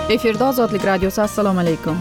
Efirda Ozodlik radiosi. Assalomu alaykum.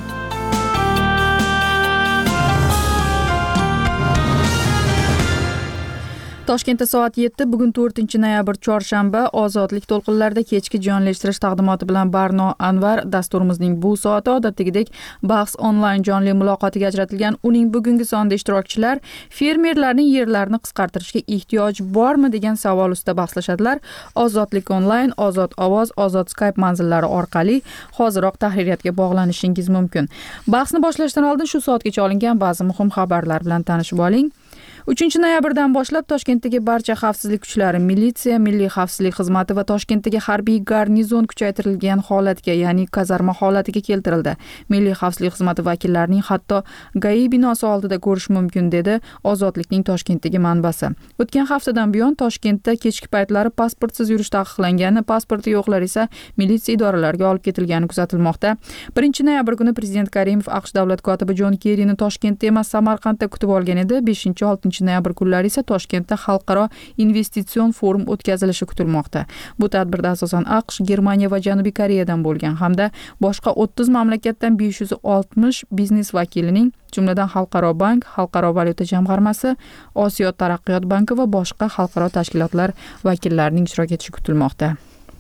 Toshkentda soat 7, bugun 4-noyabr chorshanba. Ozodlik to'lqinlarida kechki jonlashtirish taqdimoti bilan Barno Anvar. Dasturimizning bu soati odatdagidek bahs onlayn jonli muloqotiga ajratilgan. Uning bugungi sonida ishtirokchilar fermerlarning yerlarini qisqartirishga ehtiyoj bormi degan savol ustida bahslashadilar. Ozodlik onlayn, Ozod ovoz, Ozod Skype manzillari orqali hoziroq tahririyatga bog'lanishingiz mumkin. Bahsni boshlashdan oldin shu soatgacha olingan ba'zi muhim xabarlar bilan tanishib oling. 3-noyabrdan boshlab Toshkentdagi barcha xavfsizlik kuchlari, militsiya, milliy xavfsizlik xizmati va Toshkentdagi harbiy garnizon kuchaytirilgan holatga, ya'ni kazarma holatiga keltirildi. Milliy xavfsizlik xizmati vakillarining hatto GAI binosi oldida ko'rish mumkin, dedi Ozodlikning Toshkentdagi manbasi. O'tgan haftadan buyon Toshkentda kechki paytlari pasportsiz yurish taqiqlangani, pasporti yo'qlar esa militsiya idoralariga olib ketilgani kuzatilmoqda. 1-noyabr kuni Prezident Karimov AQSh davlat kotibi Jon Kerrini Toshkentda emas, Samarqandda kutib olgan edi. 5-6-noyabr kunlari esa Toshkentda xalqaro investitsion forum o'tkazilishi kutilmoqda. Bu tadbirda asosan AQSh, Germaniya va Janubiy Koreyadan bo'lgan hamda boshqa 30 mamlakatdan 560 biznes vakilining, jumladan Xalqaro bank, Xalqaro valyuta jamg'armasi, Osiyo taraqqiyot banki va boshqa xalqaro tashkilotlar vakillarining ishtirok etishi kutilmoqda.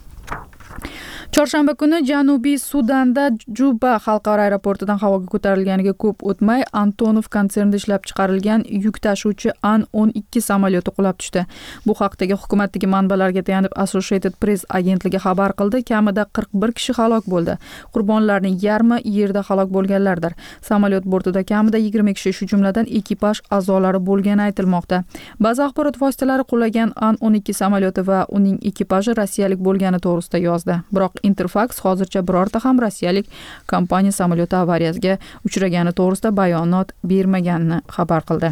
Chorshanba kuni Janubiy Sudanda Juba xalqaro aeroportidan havoga ko'tarilganiga ko'p o'tmay Antonov konsernida ishlab chiqarilgan yuk tashuvchi An-12 samolyoti qulab tushdi. Bu haqdagi hukumatdagi manbalarga tayanib Associated Press agentligi xabar qildi. Kamida 41 kishi halok bo'ldi. Qurbonlarning yarmi yerda halok bo'lganlardir. Samolyot bortida kamida 20 kishi, shu jumladan ekipaj a'zolari bo'lgani aytilmoqda. Ba'zi axborot vositalari qulagan An-12 samolyoti va uning ekipaji rossiyalik bo'lgani to'g'risida yozdi. Biroq Interfax hozircha birorta ham rossiyalik kompaniya samolyoti avariyasiga uchragani to'g'risida bayonot bermaganini xabar qildi.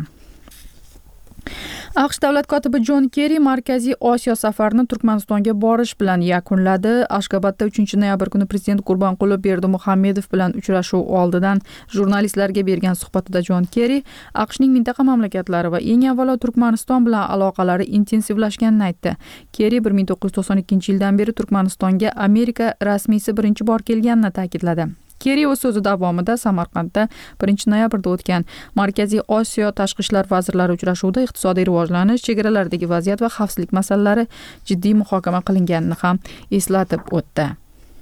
AQSh davlat kotibi Jon Kerri Markaziy Osiyo safarini Turkmanistonga borish bilan yakunladi. Ashgabatda 3-noyabr kuni prezident Gurbonquli Berdimuhamedov bilan uchrashuv oldidan jurnalistlarga bergan suhbatida Jon Kerri AQShning mintaqa mamlakatlari va eng avvalo Turkmaniston bilan aloqalari intensivlashganini aytdi. Kerri 1992-yildan beri Turkmanistonga Amerika rasmiysi birinchi bor kelganini ta'kidladi. Kerri o'z so'zi davomida Samarqandda 1-noyabrda o'tgan Markaziy Osiyo tashqi ishlar vazirlari uchrashuvida iqtisodiy rivojlanish, chegaralardagi vaziyat va xavfsizlik masalalari jiddiy muhokama qilinganini ham eslatib o'tdi.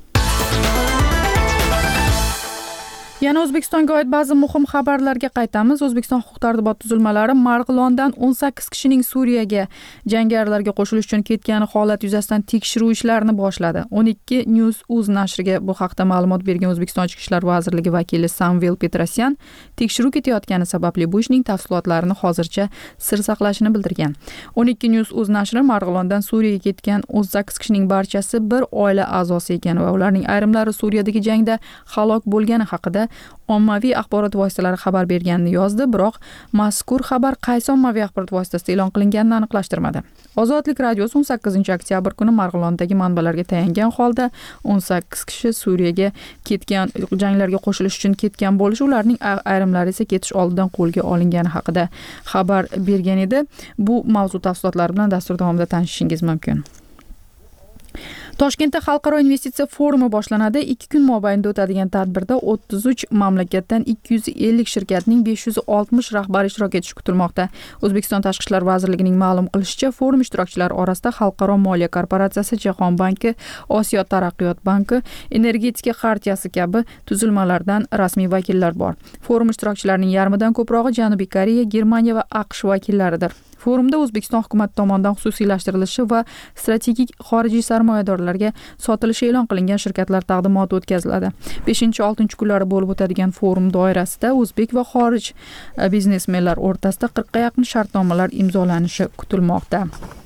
Yana O'zbekistonga oid ba'zi muhim xabarlarga qaytamiz. O'zbekiston huquq-tartibot tuzilmalari Marg'ilondan 18 kishining Suriyaga jangarilarga qo'shilish uchun ketgani holat yuzasidan tekshiruv ishlarini boshladi. 12 News.uz nashriga bu haqda ma'lumot bergan O'zbekiston Ichki ishlar vazirligi vakili Samvel Petrosyan tekshiruv ketayotgani sababli bu ishning tafsilotlarini hozircha sir saqlashini bildirgan. 12 News.uz nashri Marg'ilondan Suriyaga ketgan 18 kishining barchasi bir oila a'zosi ekan va ularning ayrimlari Suriyadagi jangda halok bo'lgani haqida ommaviy axborot vositalari xabar berganini yozdi, biroq mazkur xabar qaysi ommaviy axborot vositasida e'lon qilinganini aniqlashtirmadi. Ozodlik radiosi 18-oktyabr kuni Marg'ilondagi manbalarga tayangan holda 18 kishi Suriyaga ketgan, janglarga qo'shilish uchun ketgan bo'lishi, ularning ayrimlari esa ketish oldidan qo'lga olingani haqida xabar bergan edi. Bu mavzu tafsilotlari bilan dastur davomida tanishishingiz mumkin. Toshkentda xalqaro investitsiya forumi boshlanadi. 2 kun mobaynida o'tadigan tadbirda 33 mamlakatdan 250 shirkatning 560 rahbari ishtirok etishi kutilmoqda. O'zbekiston Tashqi ishlar vazirligining ma'lum qilishicha, forum ishtirokchilari orasida Xalqaro moliya korporatsiyasi, Jahon banki, Osiyo taraqqiyot banki, energetika xartiyasi kabi tuzilmalardan rasmiy vakillar bor. Forum ishtirokchilarining yarmidan ko'prog'i Janubiy Koreya, Germaniya va AQSh vakillaridir. Forumda O'zbekiston hukumati tomonidan xususiylashtirilishi va strategik xorijiy sarmoyadorlarga sotilishi e'lon qilingan shirkatlar taqdimoti o'tkaziladi. 5-6 kunlari bo'lib o'tadigan forum doirasida o'zbek va xorij biznesmenlar o'rtasida 40 ga yaqin shartnomalar imzolanishi kutilmoqda.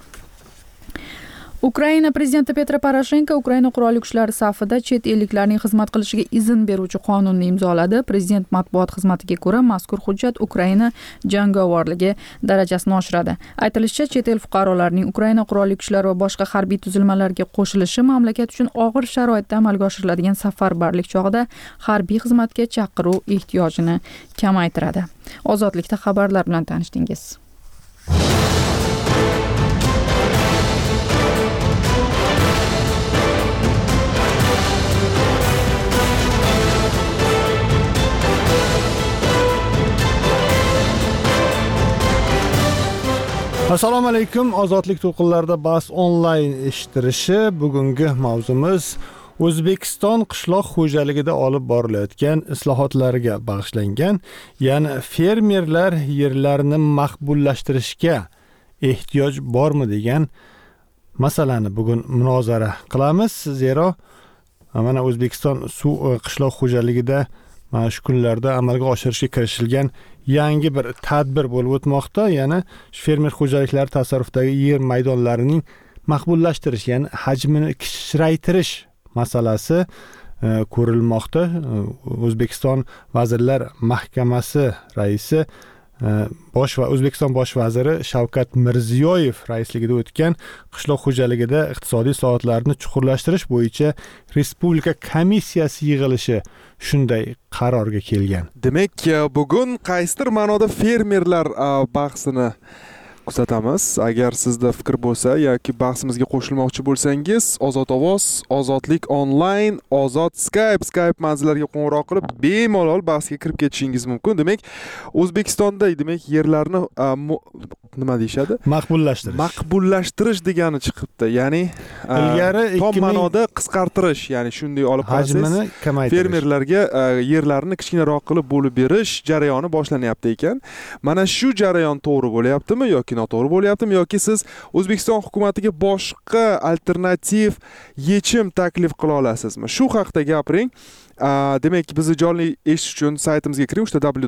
Ukraina prezidenti Petro Poroshenko Ukraina qurolli kuchlari safida chet elliklarning xizmat qilishiga izn beruvchi qonunni imzoladi. Prezident matbuot xizmatiga ko'ra, mazkur hujjat Ukraina jangovarligi darajasini oshiradi. Aytilishicha, chet el fuqarolarining Ukraina qurolli kuchlari va boshqa harbiy tuzilmalarga qo'shilishi mamlakat uchun og'ir sharoitda amalga oshiriladigan safarbarlik chog'ida harbiy xizmatga chaqiruv ehtiyojini kamaytiradi. Ozodlikda xabarlar bilan tanishdingiz. Assalomu alaykum. Ozodlik to'lqinlarida bahs onlayn eshittirishi. Bugungi mavzumiz O'zbekiston qishloq xo'jaligida olib borilayotgan islohotlarga bag'ishlangan. Ya'ni fermerlar yerlarini maqbullashtirishga ehtiyoj bormi degan masalani bugun munozara qilamiz. Zero mana O'zbekiston qishloq xo'jaligida mana shu kunlarda amalga oshirishga kirishilgan yangi bir tadbir bo'lib o'tmoqda. Ya'ni fermer xo'jaliklari tasarrufidagi yer maydonlarining maqbullashtirish, ya'ni hajmini kichraytirish masalasi ko'rilmoqda. O'zbekiston Vazirlar Mahkamasi raisi O'zbekiston bosh vaziri Shavkat Mirziyoyev raisligida o'tgan qishloq xo'jaligida iqtisodiy islohotlarni chuqurlashtirish bo'yicha Respublika komissiyasi yig'ilishi shunday qarorga kelgan. Demak, bugun qaysidir ma'noda fermerlar bahsini kuzatamiz. Agar sizda fikr bo'lsa yoki bahsimizga qo'shilmoqchi bo'lsangiz, Ozod ovoz, Ozodlik onlayn, Ozod Skype manzillariga qo'ng'iroq qilib bemalol bahsga kirib ketishingiz mumkin. Demak, O'zbekistonda yerlarni nima deyshadi? Maqbullashtirish degani chiqibdi. Ya'ni ilgari tom ma'noda qisqartirish, ya'ni shunday olib qarasangiz, hajmini kamaytirish, fermerlarga yerlarni kichkinaroq qilib bo'lib berish jarayoni boshlanyapti ekan. Mana shu jarayon to'g'ri bo'lyaptimi yoki noto'g'ri bo'lyaptimi, yoki siz O'zbekiston hukumatiga boshqa alternativ yechim taklif qila olasizmi? Shu haqida gapiring. Demak, bizni jonli eshitish uchun saytimizga kiring,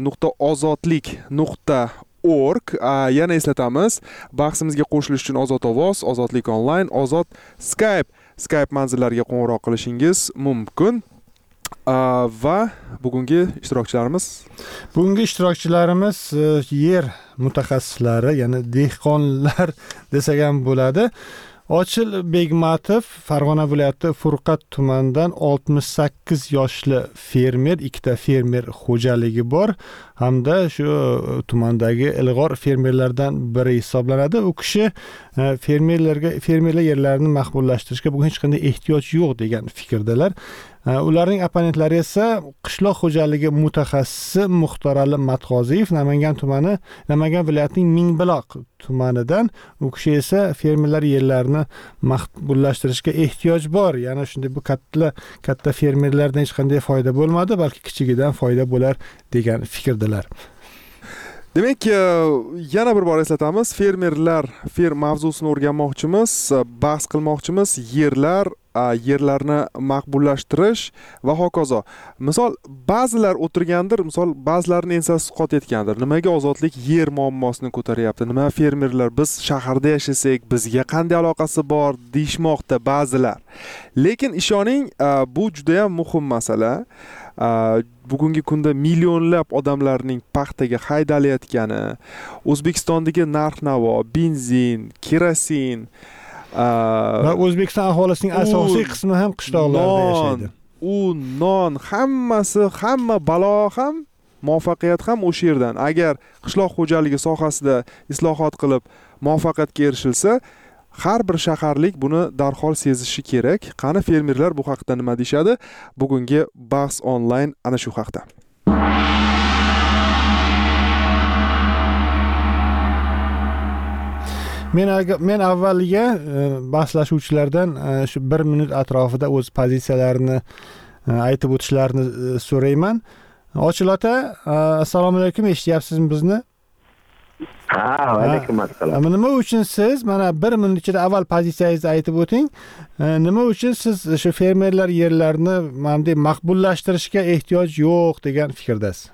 www.ozodlik.org. Yana eslatamiz, bahsimizga qo'shilish uchun Ozod ovoz, Ozodlik onlayn, Ozod Skype manzillariga qo'ng'iroq qilishingiz mumkin. Va bugungi ishtirokchilarimiz yer mutaxassislari, ya'ni dehqonlar desak ham bo'ladi. Ochil Begmatov Farg'ona viloyati Furqat tumanidan 68 yoshli fermer, ikkita fermer xo'jaligi bor hamda shu tumandagi ilg'or fermerlardan biri hisoblanadi. U kishi fermerlar yerlarini maqbullashtirishga bugun hech qanday ehtiyoj yo'q degan fikrdalar. Ularning opponentlari esa qishloq xo'jaligi mutaxassisi Muxtorali Matg'oziyev, Namangan viloyatining Mingbuloq tumanidan. U kishi esa fermerlar yerlarini maqbullashtirishga ehtiyoj bor. Ya'ni shunday bu katta fermerlardan hech qanday foyda bo'lmadi, balki kichigidan foyda bo'lar degan fikrdalar. Demak, yana bir bor eslatamiz, fermerlar mavzusini o'rganmoqchimiz, bahs qilmoqchimiz, yerlarni maqbullashtirish va hokazo. Misol, ba'zilar o'tirgandir, ba'zilarning ensasi qotayotgandir. Nimaga ozodlik yer muammosini ko'taryapti? Nima fermerlar biz shaharda yashasak, bizga qanday aloqasi bor deyishmoqda ba'zilar. Lekin ishoning, bu juda ham muhim masala. Bugungi kunda millionlab odamlarning paxtaga haydalayotgani, O'zbekistondagi narx-navo, benzin, kerosin va O'zbekiston aholisining asosiy qismi ham qishloqlarda yashaydi. Non, hamma balo ham, muvaffaqiyat ham o'sha yerdan. Agar qishloq xo'jaligi sohasida islohot qilib muvaffaqiyatga erishilsa, har bir shaharlik buni darhol sezishi kerak. Qani fermerlar bu haqida nima deyshadi? Bugungi bahs onlayn ana shu haqida. Men avvaliga bahslashuvchilardan shu 1 minut atrofida o'z pozitsiyalarini aytib o'tishlarini so'rayman. Ochil ota, assalomu alaykum, eshityapsizmi bizni? Alaykum assalom. Nima uchun siz mana 1 minut ichida avval pozitsiyangizni aytib o'ting? Nima uchun siz shu fermerlar yerlarini maqbullashtirishga ehtiyoj yo'q degan fikrdasiz?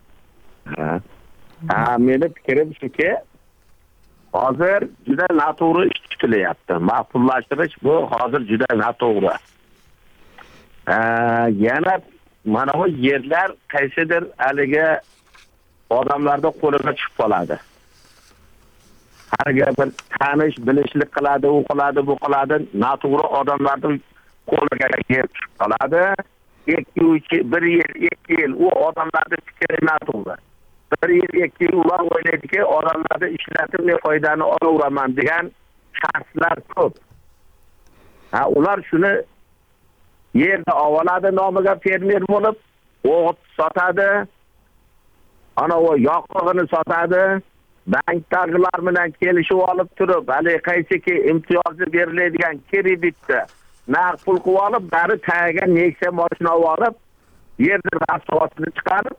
Meni fikrim shuki, hozir juda noto'g'ri ish tutilyapti. Maqbullashtirish bu hozir juda noto'g'ri. Yana mana bu yerlar qaysidir haligi odamlarda qo'liga tushib qoladi. Har bir tanish, bilishlik qiladi, u qiladi, bu qiladi, noto'g'ri odamlarning qo'liga kelib tushib qoladi. 1 yil, 2 yil u odamlarning fikri noto'g'ri. 1 yil, 2 yil ular o'ylaydiki, odamlarni ishlatib men foydani olaveraman degan shaxslar ko'p. Ular shuni yerni oladi, nomiga fermer bo'lib, o'g'it sotadi, ana o yoqlig'ini sotadi, bankdagilar bilan kelishib olib turib, hali qaysiki imtiyozi beriladigan kreditni naqd pul qilib olib, bari tagiga Nexia mashina olib, yerni rasvosini chiqarib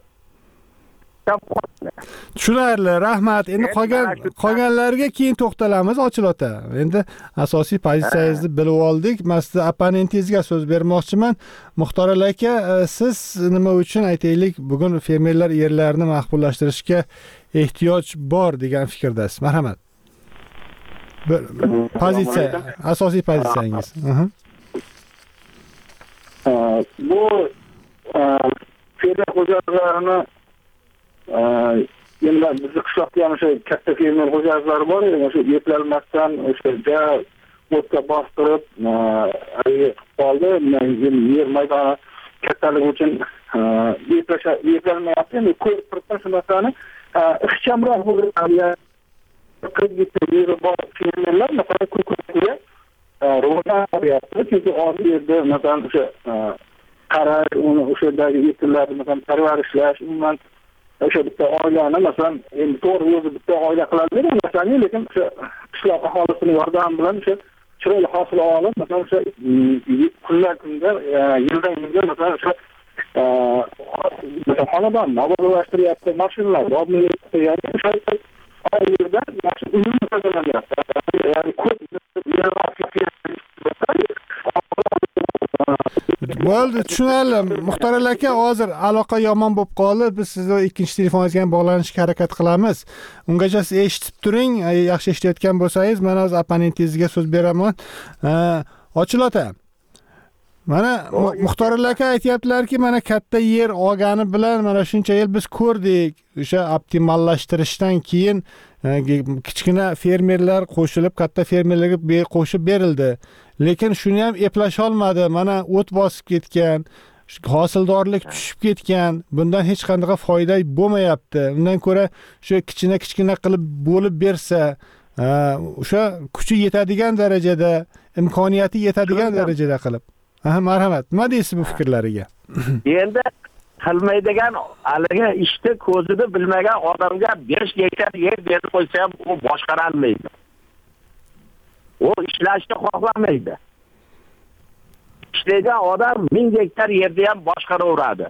tushunarli, rahmat. Endi qolganlarga keyin to'xtalamiz Ochil ota. Endi asosiy pozitsiyangizni bilib oldik. Men sizni opponentingizga so'z bermoqchiman. Muxtor aka, siz nima uchun aytaylik, bugun fermerlar yerlarini mahbullashtirishga ehtiyoj bor degan fikrdasiz? Marhamat. Pozitsiya, asosiy pozitsiyangiz. Bu fermer xo'jaliklarini yana bizni qishloqda ham o'sha katta fermer xo'jaliklari bor, o'sha yetolmasdan o'sha o'tga bostirib qoldi. Yer maydoni kattaligi uchun yetlolmayapti. Endi ko'rib turibman shu narsani. Ixchamroq bo'lgan kreditlar bor fermerlar masalan ko'katga ro'zg'or qilyapti. Chunki oz yerda masalan o'sha qarash, uni o'shadagi yetillarni masalan parvarishlash, umuman o'sha bitta oilani masalan endi to'g'ri o'zi bitta oila qiladi masalan, lekin o'sha qishloq aholisining yordami bilan o'sha chiroyli hosil olib, masalan o'sha kundan kunga yildan yilga masalan o'sha xonadonni obodonlashtiryapti, mashinalar obodonlashtirilyapti, yerdan yaxshi unumli foydalanyapti. Ya'ni ko'p bo'ldi, tushunarli. Muxtor aka, hozir aloqa yomon bo'lib qoldi. Biz sizni ikkinchi telefoningizga ham bog'lanishga harakat qilamiz. Ungacha siz eshitib turing. Yaxshi eshitayotgan bo'lsangiz, men hozir opponentingizga so'z beraman. Ochil ota. Mana Muxtor aka aytayaptilarki, mana katta yer olgani bilan mana shuncha yil biz ko'rdik. O'sha optimallashtirishdan keyin kichkina fermerlar qo'shilib katta fermerlarga qo'shib berildi. Lekin shuni ham eplasha olmadi. Mana o't bosib ketgan, hosildorlik tushib ketgan. Bundan hech qanday foyda bo'lmayapti. Undan ko'ra shu kichkina qilib bo'lib bersa, o'sha kuchi yetadigan darajada, imkoniyati yetadigan darajada qilib. Marhamat. Nima deysiz bu fikrlariga? Endi qilmaydigan haliga ishni ko'zini bilmagan odamga 5 gektar yer berib qo'ysa ham u boshqara olmaydi. U ishlashni xohlamaydi. Ishlaydigan odam 1000 gektar yerda ham boshqaraveradi.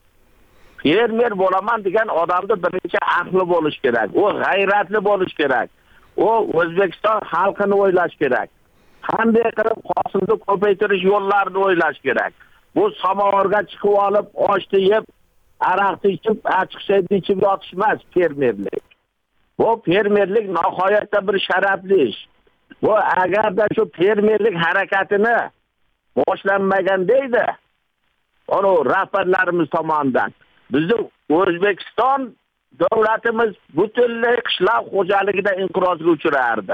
Fermer bo'laman degan odamda birinchi aqli bo'lish kerak. U g'ayratli bo'lish kerak. U O'zbekiston xalqini o'ylash kerak. Qanday qilib hosilni ko'paytirish yo'llarini o'ylash kerak. Bu samovarga chiqib olib, oshni yeb, aroqni ichib, achchiq shayni ichib yotish emas fermerlik. Bu fermerlik nihoyatda bir sharafli ish. Bu agarda shu fermerlik harakatini boshlanmagan deydi, onu rahbarlarimiz tomonidan bizning O'zbekiston davlatimiz butunlay qishloq xo'jaligida inqirozga uchrardi.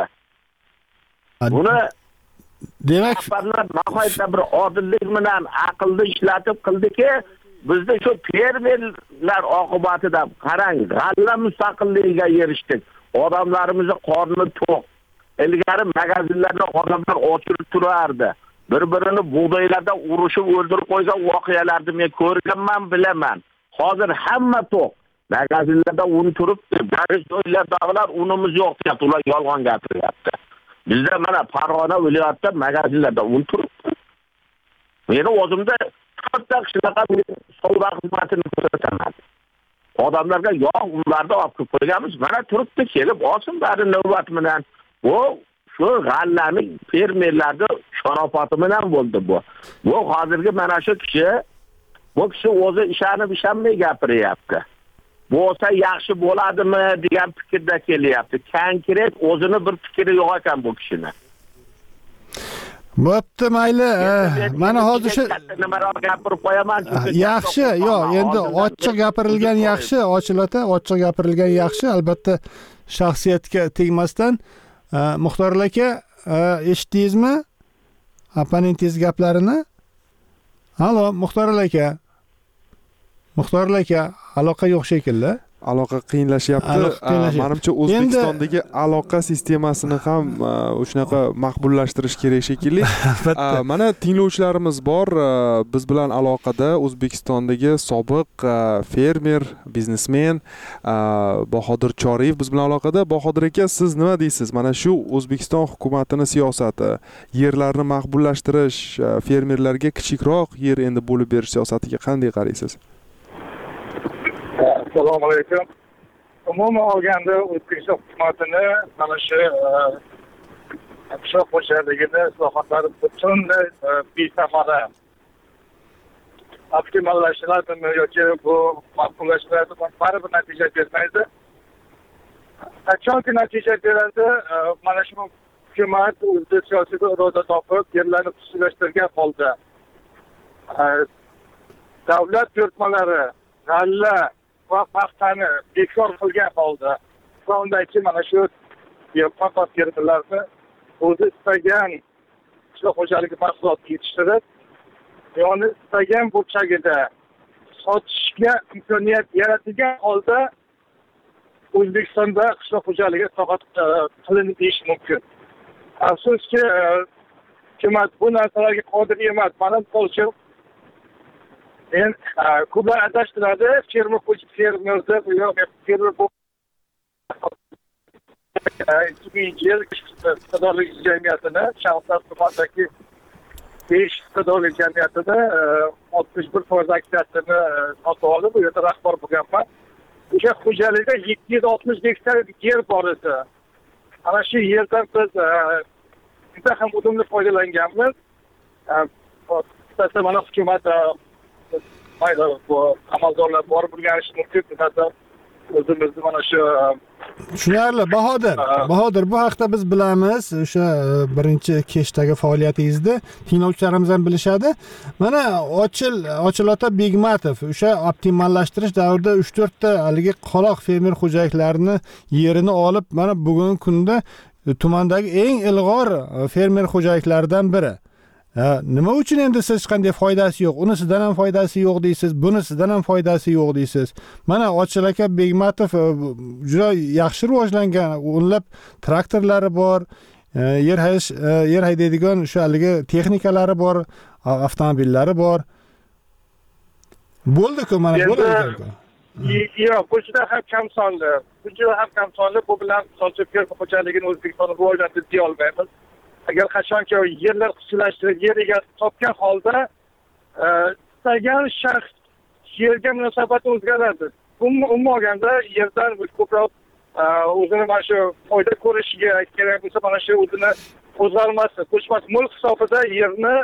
Buni demak, rahbarlar nihoyatda bir odillik bilan aqlni ishlatib qildiki, bizda shu fermerlar oqibatida qarang, g'alla mustaqilligiga erishdik. Odamlarimizning qorni to'q. Ilgari magazinlarda odamlar ochilib turardi. Bir-birini bug'doylarda urushib o'ldirib qo'ygan voqealarni men ko'rganman, bilaman. Hozir hamma to'q. Magazinlarda un turibdi. Ba'zi joylardagilar unimiz yo'q deb ular yolg'on gapiryapti. Bizda mana Farg'ona viloyatida magazinlarda un turibdi. Meni o'zimda katta shunaqa savdo xizmatini ko'rsataman. Odamlarga yog' unlarni olib qo'yganmiz. Mana turibdi, kelib olsin bari navbat bilan. Bu shu g'allaning fermerlarning sharofati bilan bo'ldi bu. Bu hozirgi mana shu kishi o'zi ishonmay gapiryapti. Bu olsa yaxshi bo'ladimi degan fikrda kelyapti. Konkret o'zini bir fikri yo'q ekan bu kishini. Bo'pti, mayli. Mana hozir shu nimaroq gapirib qo'yaman. Yaxshi, yo'q, endi ochiq gapirilgan yaxshi, Ochilota, ochiq gapirilgan yaxshi, albatta shaxsiyatga tegmasdan. Muxtor aka, eshitdingizmi? Opponentingiz gaplarini? Halo, Muxtor aka. Muxtor aka, aloqa yo'q shekilli. aloqa qiyinlashyapti. Menimcha O'zbekistondagi aloqa sistemasini ham shunaqa maqbullashtirish kerak shekilli. Mana tinglovchilarimiz bor. Biz bilan aloqada O'zbekistondagi sobiq fermer, biznesmen Bahodir Choriyev biz bilan aloqada. Bahodir aka, siz nima deysiz? Mana shu O'zbekiston hukumatining siyosati, yerlarni maqbullashtirish, fermerlarga kichikroq yer endi bo'lib berish siyosatiga qanday qaraysiz? Assalomu alaykum. Umuman olganda O'zbekiston hukumatini mana shu qishloq xo'jaligini islohotlari butunlay besamara optimallashtiriladimi yoki bu maqbullashtiradimi, baribir natija bermaydi. Qachonki natija beradi, mana shu hukumat o'zida siyosiy iroda topib, yerlarni xususiylashtirgan holda davlat buyurtmalari, g'alla va paxtani bekor qilgan holda va undan keyin mana shu faqat fermerlarni o'zi istagan qishloq xo'jaligi mahsulotini yetishtirib, ya'ni istagan burchagida sotishga imkoniyat yaratilgan holda O'zbekistonda qishloq xo'jaligi faqat qilinib deyish mumkin. Afsuski, hukumat bu narsalarga qodir emas. Mana bo'lsa men ko'plar adashtiradi, fermer bu 2000 yil iqtidorli jamiyatini, shaxslar hukumatdagi 5 iqtidorli jamiyatini 61% aksiyasini sotib olib, bu yerda rahbar bo'lganman. O'sha xo'jalikda 760 gektar yer bor edi. Ana shu yerdan biz juda ham unumli foydalanganmiz. Mana hukumat mayli bu amaldorlar borib o'rganishi mumkin deb o'zimizni mana shu tushunarli. Bahodir, bu haqda biz bilamiz. O'sha birinchi keshdagi faoliyatingizda tinglovchilarimiz ham bilishadi. Mana Ochilota Begmatov o'sha optimallashtirish davrida 3-4 ta haligi qoloq fermer xo'jaliklarini yerini olib, mana bugungi kunda tumandagi eng ilg'or fermer xo'jaliklaridan biri. Nima uchun endi siz hech qanday foydasi yo'q, unisidan ham foydasi yo'q deysiz, bunisidan ham foydasi yo'q deysiz. Mana Ochil aka Begmatov juda yaxshi rivojlangan, o'nlab traktorlari bor, yer haydaydigan o'sha haligi texnikalari bor, avtomobillari bor. Bo'ldi-ku, mana bo'ldi. Yo'q, bu juda ham kamsonli. Bu bilan so'zib fermer xo'jaligini O'zbekistonda rivojlantirib deya olmaymiz. Agar qachonki yerlar xususiylashtirib, yer egasi topgan holda istagan shaxs yerga munosabati o'zgaradi. Umuman olganda yerdan ko'proq o'zini mana shu foyda ko'rishiga kerak bo'lsa, mana shu o'zini qo'zg'almasi, ko'chmas mulk hisobida yerni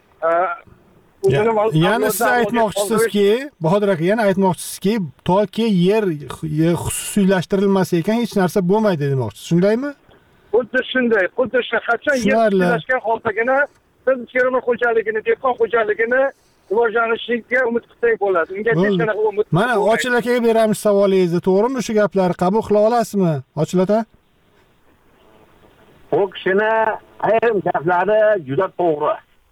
yana siz aytmoqchisizki, Bahodir aka, yana aytmoqchisizki, toki yer xususiylashtirilmasa ekan hech narsa bo'lmaydi demoqchisiz, shundaymi? Xuddi shunday. Qachon yer xususiylashgan holdagina biz fermer xo'jaligini, dehqon xo'jaligini rivojlanishiga umid qilsak bo'ladi. Unga hech qanaqa umid. Mana Ochil akaga beramiz savolingizni, to'g'rimi? Shu gaplarni qabul qila olasizmi, Ochil aka? U kishini ayrim gaplari juda to'g'ri.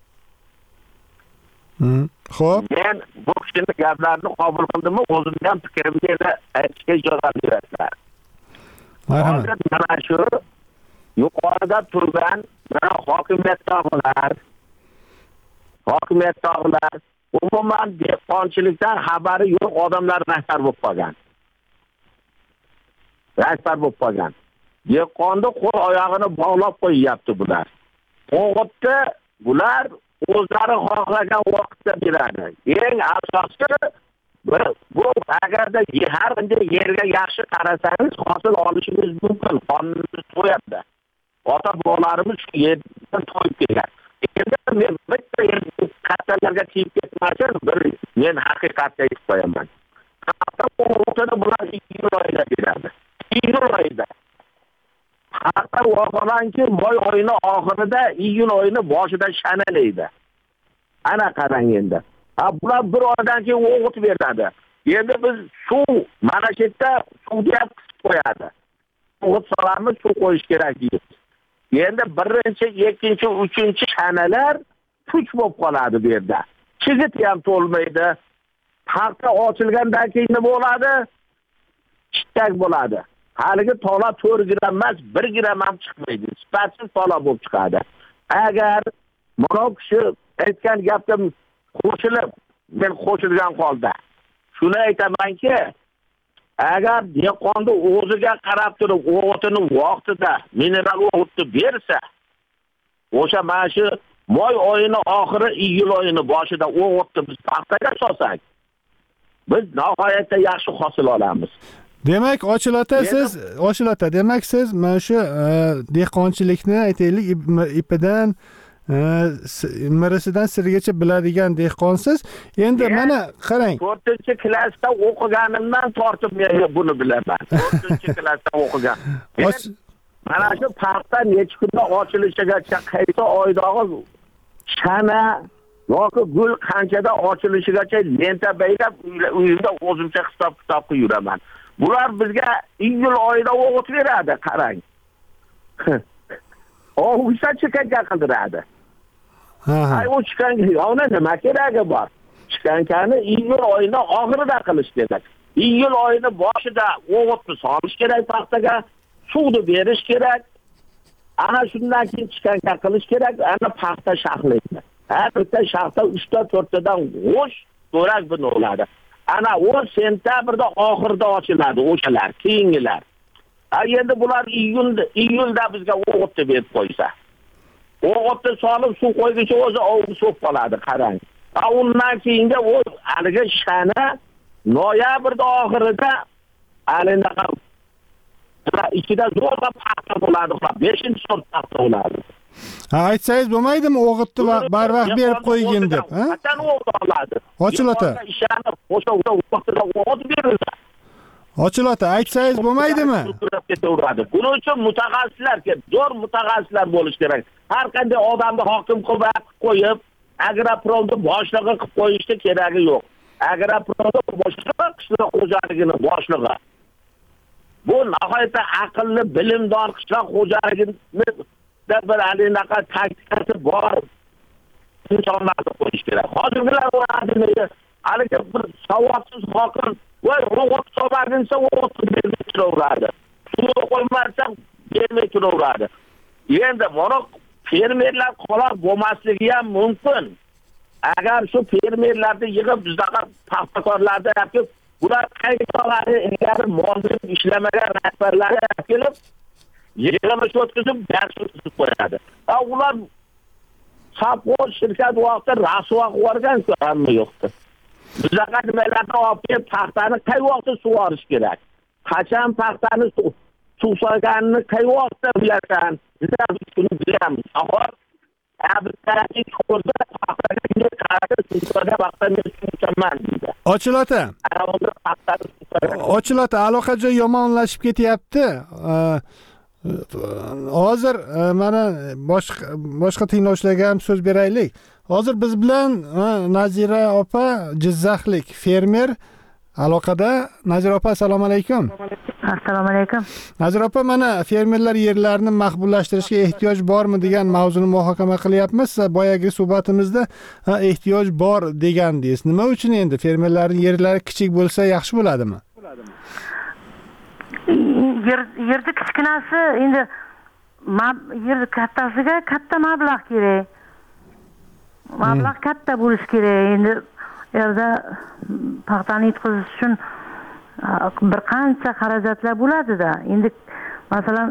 Xo'p. Men bu kishini gaplarini qabul qildimmi, o'zimni ham fikrimni aytishga ijozat berasizlar. Marhamat. Mana shu yuqorida turgan hokimiyatdagilar umuman dehqonchilikdan xabari yo'q odamlar rahbar bo'lib qolgan. Dehqonni qo'l oyog'ini bog'lab qo'yyapti bular. O'g'itni bular o'zlari xohlagan vaqtda beradi. Eng asosiysi bu agarda har qanday yerga yaxshi qarasangiz hosil olishingiz mumkin. Qonunimiz qo'yapti. Ota-bobolarimiz shu yerdan to'yib kelgan. Endi men bitta kattalarga tiyib ketmasin, men haqiqatni aytib qo'yaman. Hatto o'rtada bular 2 oyda beradi. 2 oyda. Hatto vaholanki moy oyini oxirida, iyun oyini boshida shanalaydi. Ana qarang endi. Bular 1 oydan keyin o'g'it beradi. Endi biz mana shu yerda suvga qo'yadi. O'g'it solamiz, suv qo'yish kerak deydi. Endi 1-2, 3 shanalar puch bo'lib qoladi bu yerda. Chigit ham to'lmaydi. Paxta ochilgandan keyin nima bo'ladi? chak bo'ladi. Haligi tola 4 gram emas, 1 gram ham chiqmaydi. Sifatsiz tola bo'lib chiqadi. Agar mana kishi aytgan gapga qo'shilib, men qo'shilgan holda shuni aytamanki, agar dehqonni o'ziga qarab turib, o'g'itini vaqtida mineral o'g'itni bersa, o'sha mana shu moy oyini oxiri, iyul oyini boshida o'g'itni biz paxtaga solsak, biz nihoyatda yaxshi hosil olamiz. Demak, Ochil ota, demak siz mana shu dehqonchilikni aytaylik ipidan mirisidan sirgacha biladigan dehqonsiz. Endi mana qarang. 4-klassda o'qiganimdan tortib men buni bilaman. 4-klassda o'qigan. Mana shu paxta necha kunda ochilishigacha qaysi oydagi shana yoki gul qanchada ochilishigacha lenta baylab uyimda o'zimcha hisob qilib yuraman. Bular bizga iyul oyida o'g'it beradi, qarang. O'g'itsa chiqanga qildiradi. Ay o chiqanga yana nima keragi bor? Chiqankani iyul oyini oxirida qilish kerak. Iyul oyini boshida o'g'itni solish kerak paxtaga, suvni berish kerak. Ana shundan keyin chiqanka qilish kerak, ana paxta shaxlaydi. Har bitta shaxta 3 ta 4 tadan g'o'sh to'rak buni bo'ladi. Ana o sentabrda oxirida ochiladi o'shalar, keyingilar. Endi bular iyulda bizga o'g'itni berib qo'ysa, o'g'itni solib suv qo'yguncha o'zi o'g'it so'p qoladi, qarang. Undan keyinga o haligi shana noyabrda oxirida alinaqa ichida zo'rg'a paxta bo'ladi, 5-sort paxta bo'ladi. Aytsangiz bo'lmaydimi o'g'itni barvaqt berib qo'ygin deb, ha? Qachon o'g'it oladi? Ochil ota. O'sha vaqtida o'g'it beriladi. Ochil ota, aytsangiz bo'lmaydimi? Buning uchun mutaxassislar zo'r mutaxassislar bo'lish kerak. Har qanday odamni hokim qilib qo'yib, agropromni boshlig'i qilib qo'yishni keragi yo'q. Agropromni boshlig'i qishloq xo'jaligining boshlig'i. Bu nihoyatda aqlli, bilimdor qishloq xo'jaligini bir alinaqa taktikasi bor insonlarni qo'yish kerak. Hozirgilar o'rnida haligi bir savodsiz hokim voy o'g'it so'maginsa o'g'it bermay turaveradi. Suvni qo'ymasam bermay turaveradi. Endi mana fermerlar qolar bo'lmasligi ham mumkin. Agar shu fermerlarni yig'ib bizdaqa paxtakorlarni olib bular qaytolari ilgari molni ishlamagan rahbarlarni olib kelib yig'ilish o'tkazib dars o'tkazib qo'yadi. Ular sapor shirkat vaqtida rasuvo qilib hamma yo'qdi. Bizga nimalarni olib paxtani qay vaqtda sug'orish kerak? Qachon paxtani suv solganini qay vaqtda bilasan? Bizlar buni bilamiz. Axir Ochil ota, aloqa yomonlashib ketyapti. Hozir mana boshqa tinglovchilarga ham so'z beraylik. Hozir biz bilan Nazira opa, Jizzaxlik fermer aloqada. Nazira opa, assalomu alaykum. Assalomu alaykum. Nazira opa, mana fermerlar yerlarini maqbullashtirishga ehtiyoj bormi degan mavzuni muhokama qilyapmiz. Boyagi suhbatimizda ehtiyoj bor degandingiz. Nima uchun endi fermerlarning yerlari kichik bo'lsa yaxshi bo'ladimi? Yerni kichkinasi endi yer kattasiga katta mablag' kerak. Mablag' katta bo'lish kerak. Endi yerda paxtani yetkazish uchun bir qancha xarajatlar bo'ladi-da. Endi masalan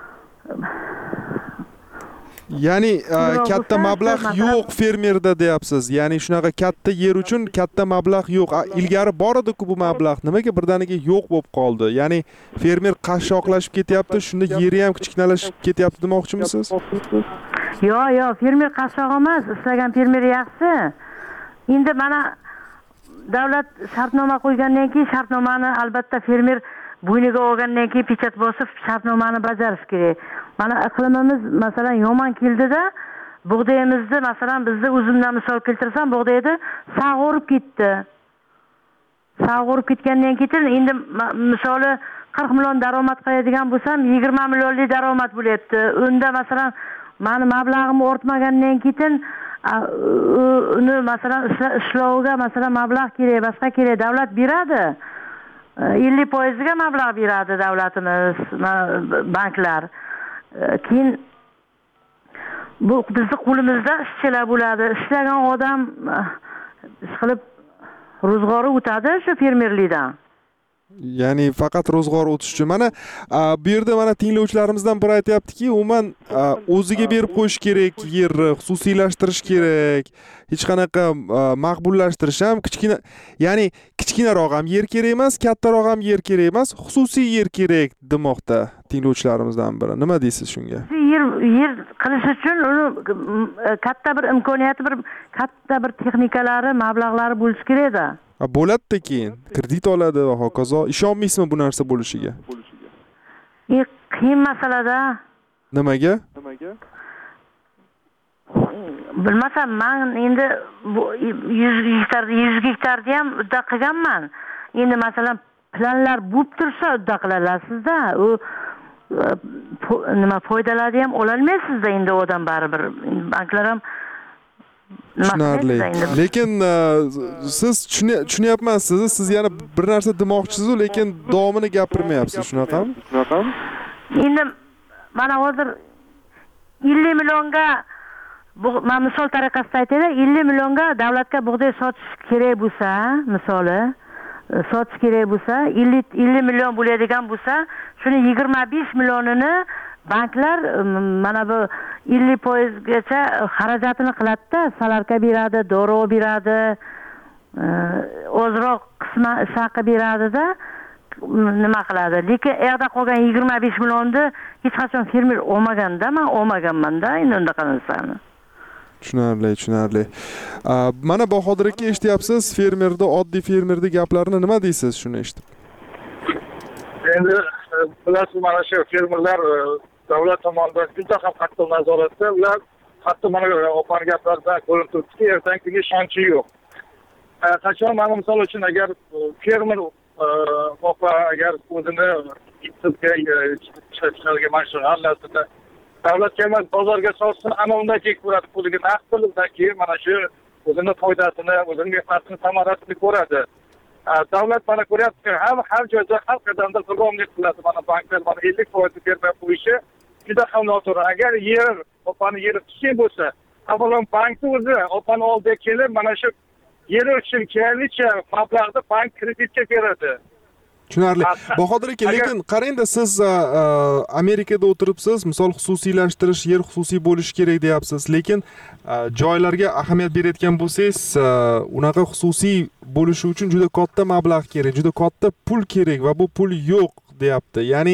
ya'ni katta mablag' yo'q fermerda deyapsiz. Ya'ni shunaqa katta yer uchun katta mablag' yo'q. Ilgari bor edi-ku bu mablag'. Nimaga birdaniga yo'q bo'lib qoldi? Ya'ni fermer qashshoqlashib ketyapti, shunda yeri ham kichkinalashib ketyapti demoqchimisiz? Yo'q, fermer qashshoq emas, istagan fermer yaxshi. Endi mana davlat shartnoma qo'ygandan keyin shartnomani albatta fermer bo'yniga olgandan keyin pechat bosib shartnomani bajarish kerak. Mana iqlimimiz masalan yomon keldida, bug'doyimizni masalan bizni o'zimdan misol keltirsam, bug'doyda sag'orib ketdi. Sag'orib ketgandan keyin endi misoli 40 million daromad qiladigan bo'lsam, 20 millionlik daromad bo'lyapti. Unda masalan meni mablag'im ortmagandan keyin uni masalan ishloviga masalan mablag' kerak, boshqa kerak, davlat beradi. 50%ga mablag' beradi davlatimiz, banklar. Keyin bu bizni qo'limizda ishchilar bo'ladi. Ishlagan odam ish qilib ro'zg'ori o'tadi shu fermerlikdan. Ya'ni faqat ro'zg'or o'tish uchun. Mana bu yerda mana tinglovchilarimizdan biri aytayaptiki, umuman o'ziga berib qo'yish kerak, yerni xususiylashtirish kerak. Hech qanaqa maqbullashtirish ham ya'ni kichkinaroq ham yer kerak emas, kattaroq ham yer kerak emas, xususiy yer kerak demoqda tinglovchilarimizdan biri. Nima deysiz shunga? Yer qilish uchun uni katta bir imkoniyati, katta bir texnikalari, mablag'lari bo'lishi kerak-da. Bo'ladi keyin kredit oladi va hokazo. Ishonmaysizmi bu narsa bo'lishiga? Qiyin masala-da. Nimaga? Bilmasam, men endi 100 gektarni ham udda qilganman. Endi masalan planlar bo'lib tursa udda qilasizda. U nima foydalarni ham ololmaysizda endi odam baribir. Banklar ham tushunarli. Lekin siz tushunyapmisiz? Siz yana bir narsa demoqchisiz, lekin davomini gapirmayapsiz, shunaqami? Endi mana hozir 50 millionga men misol tariqasida aytayda, 50 millionga davlatga bug'doy sotish kerak bo'lsa, misoli sotish kerak bo'lsa, 50 million bo'ladigan bo'lsa, shuni 25 millionini banklar mana bu 50%gacha xarajatini qiladi-da, salarka beradi, dori beradi, ozroq qismi shaqi beradi-da, nima qiladi. Lekin yerda qolgan 25 millionni hech qachon fermer olmaganda, men olmaganman-da, endi unda qanaqa. Tushunarli. Mana Bahodir aka eshityapsiz, fermerda, oddiy fermerda gaplarini nima deysiz shuni eshitib? Endi bilasiz, mana shu fermerlar davlat tomonidan juda ham qattiq nazoratda. Ular hatto mana opani gaplaridan ko'rinib turibdiki, ertangi kunga ishonchi yo'q. Qachon mana misol uchun agar fermer opa agar o'zini ishlashga mashg'ul hallasida davlat kelmas bozorga sotsin, ana undan keyin ko'radi puliga naqd pul, undan keyin mana shu o'zini foydasini, o'zini mehnatini samarasini ko'radi. Davlat mana ko'ryapti, har joyda har qadamda qurollik qiladi. Mana banklar mana 50% bermay qo'yishi juda ham noto'g'ri. Agar opani yeri kichik bo'lsa, avvalo bankni o'zi opani oldiga kelib, mana shu yeri uchun keraklicha mablag'ni bank kreditga beradi. Tushunarli. Bahodir aka, lekin qarangda, siz Amerikada o'tiribsiz, misol xususiylashtirish, yer xususiy bo'lishi kerak deyapsiz, lekin joylarga ahamiyat berayotgan bo'lsangiz, unaqa xususiy bo'lishi uchun juda katta mablag' kerak, juda katta pul kerak va bu pul yo'q deyapti. Ya'ni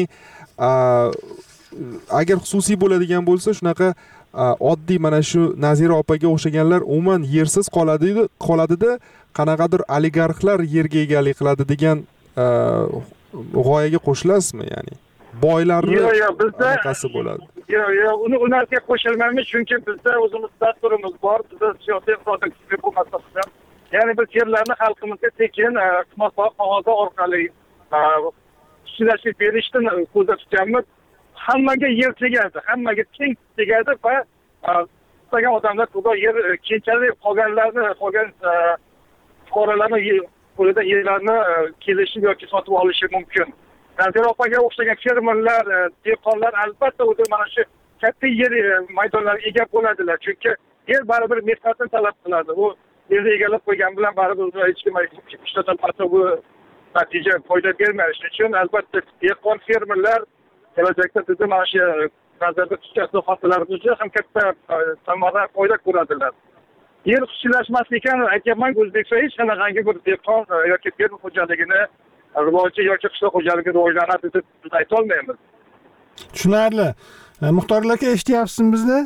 agar xususiy bo'ladigan bo'lsa, shunaqa oddiy mana shu Nazira opaga o'xshaganlar umuman yersiz qoladi-da, qanaqadir oligarxlar yerga egalik qiladi degan g'oyaga qo'shilasizmi, ya'ni boylarni anaqasi bo'ladi? Yo'q, ularga qo'shilmaymiz, chunki bizda o'zimiz dasturimiz bor, bizda siyosiy iqtisodiy bo'lmasa, ya'ni biz yerlarni xalqimizga tekin qimmatbaho qog'oz orqali ishlashga berishni ko'zda tutganmiz. Hammaga yer tegadi, hammaga teng tegadi va istagan odamlar ko'p yer keyinchalik qolgan fuqarolarni qo'lida yerlarni kelishib yoki sotib olishi mumkin. Nazira opaga o'xshagan fermerlar, dehqonlar albatta o'zi mana shu katta yer maydonlariga ega bo'ladilar. Chunki yer baribir mehnatni talab qiladi. U yerni egallab qo'ygan bilan baribir hech kim ishlatolmasa bu natija foyda bermaydi. Shuning uchun albatta dehqon fermerlar kelajakda bizni mana shu nazarda tutgan sohalarimiz juda ham katta tomondan foyda ko'radilar. Yer xususiylashmaslikdan aytyapman, O'zbekiston hech qanaqangi bir dehqon yoki fermer xo'jaligini rivoji yoki qishloq xo'jaligi rivojlanadi deb biz aytolmaymiz. Tushunarli. Muxtor aka, eshityapsizmi bizni?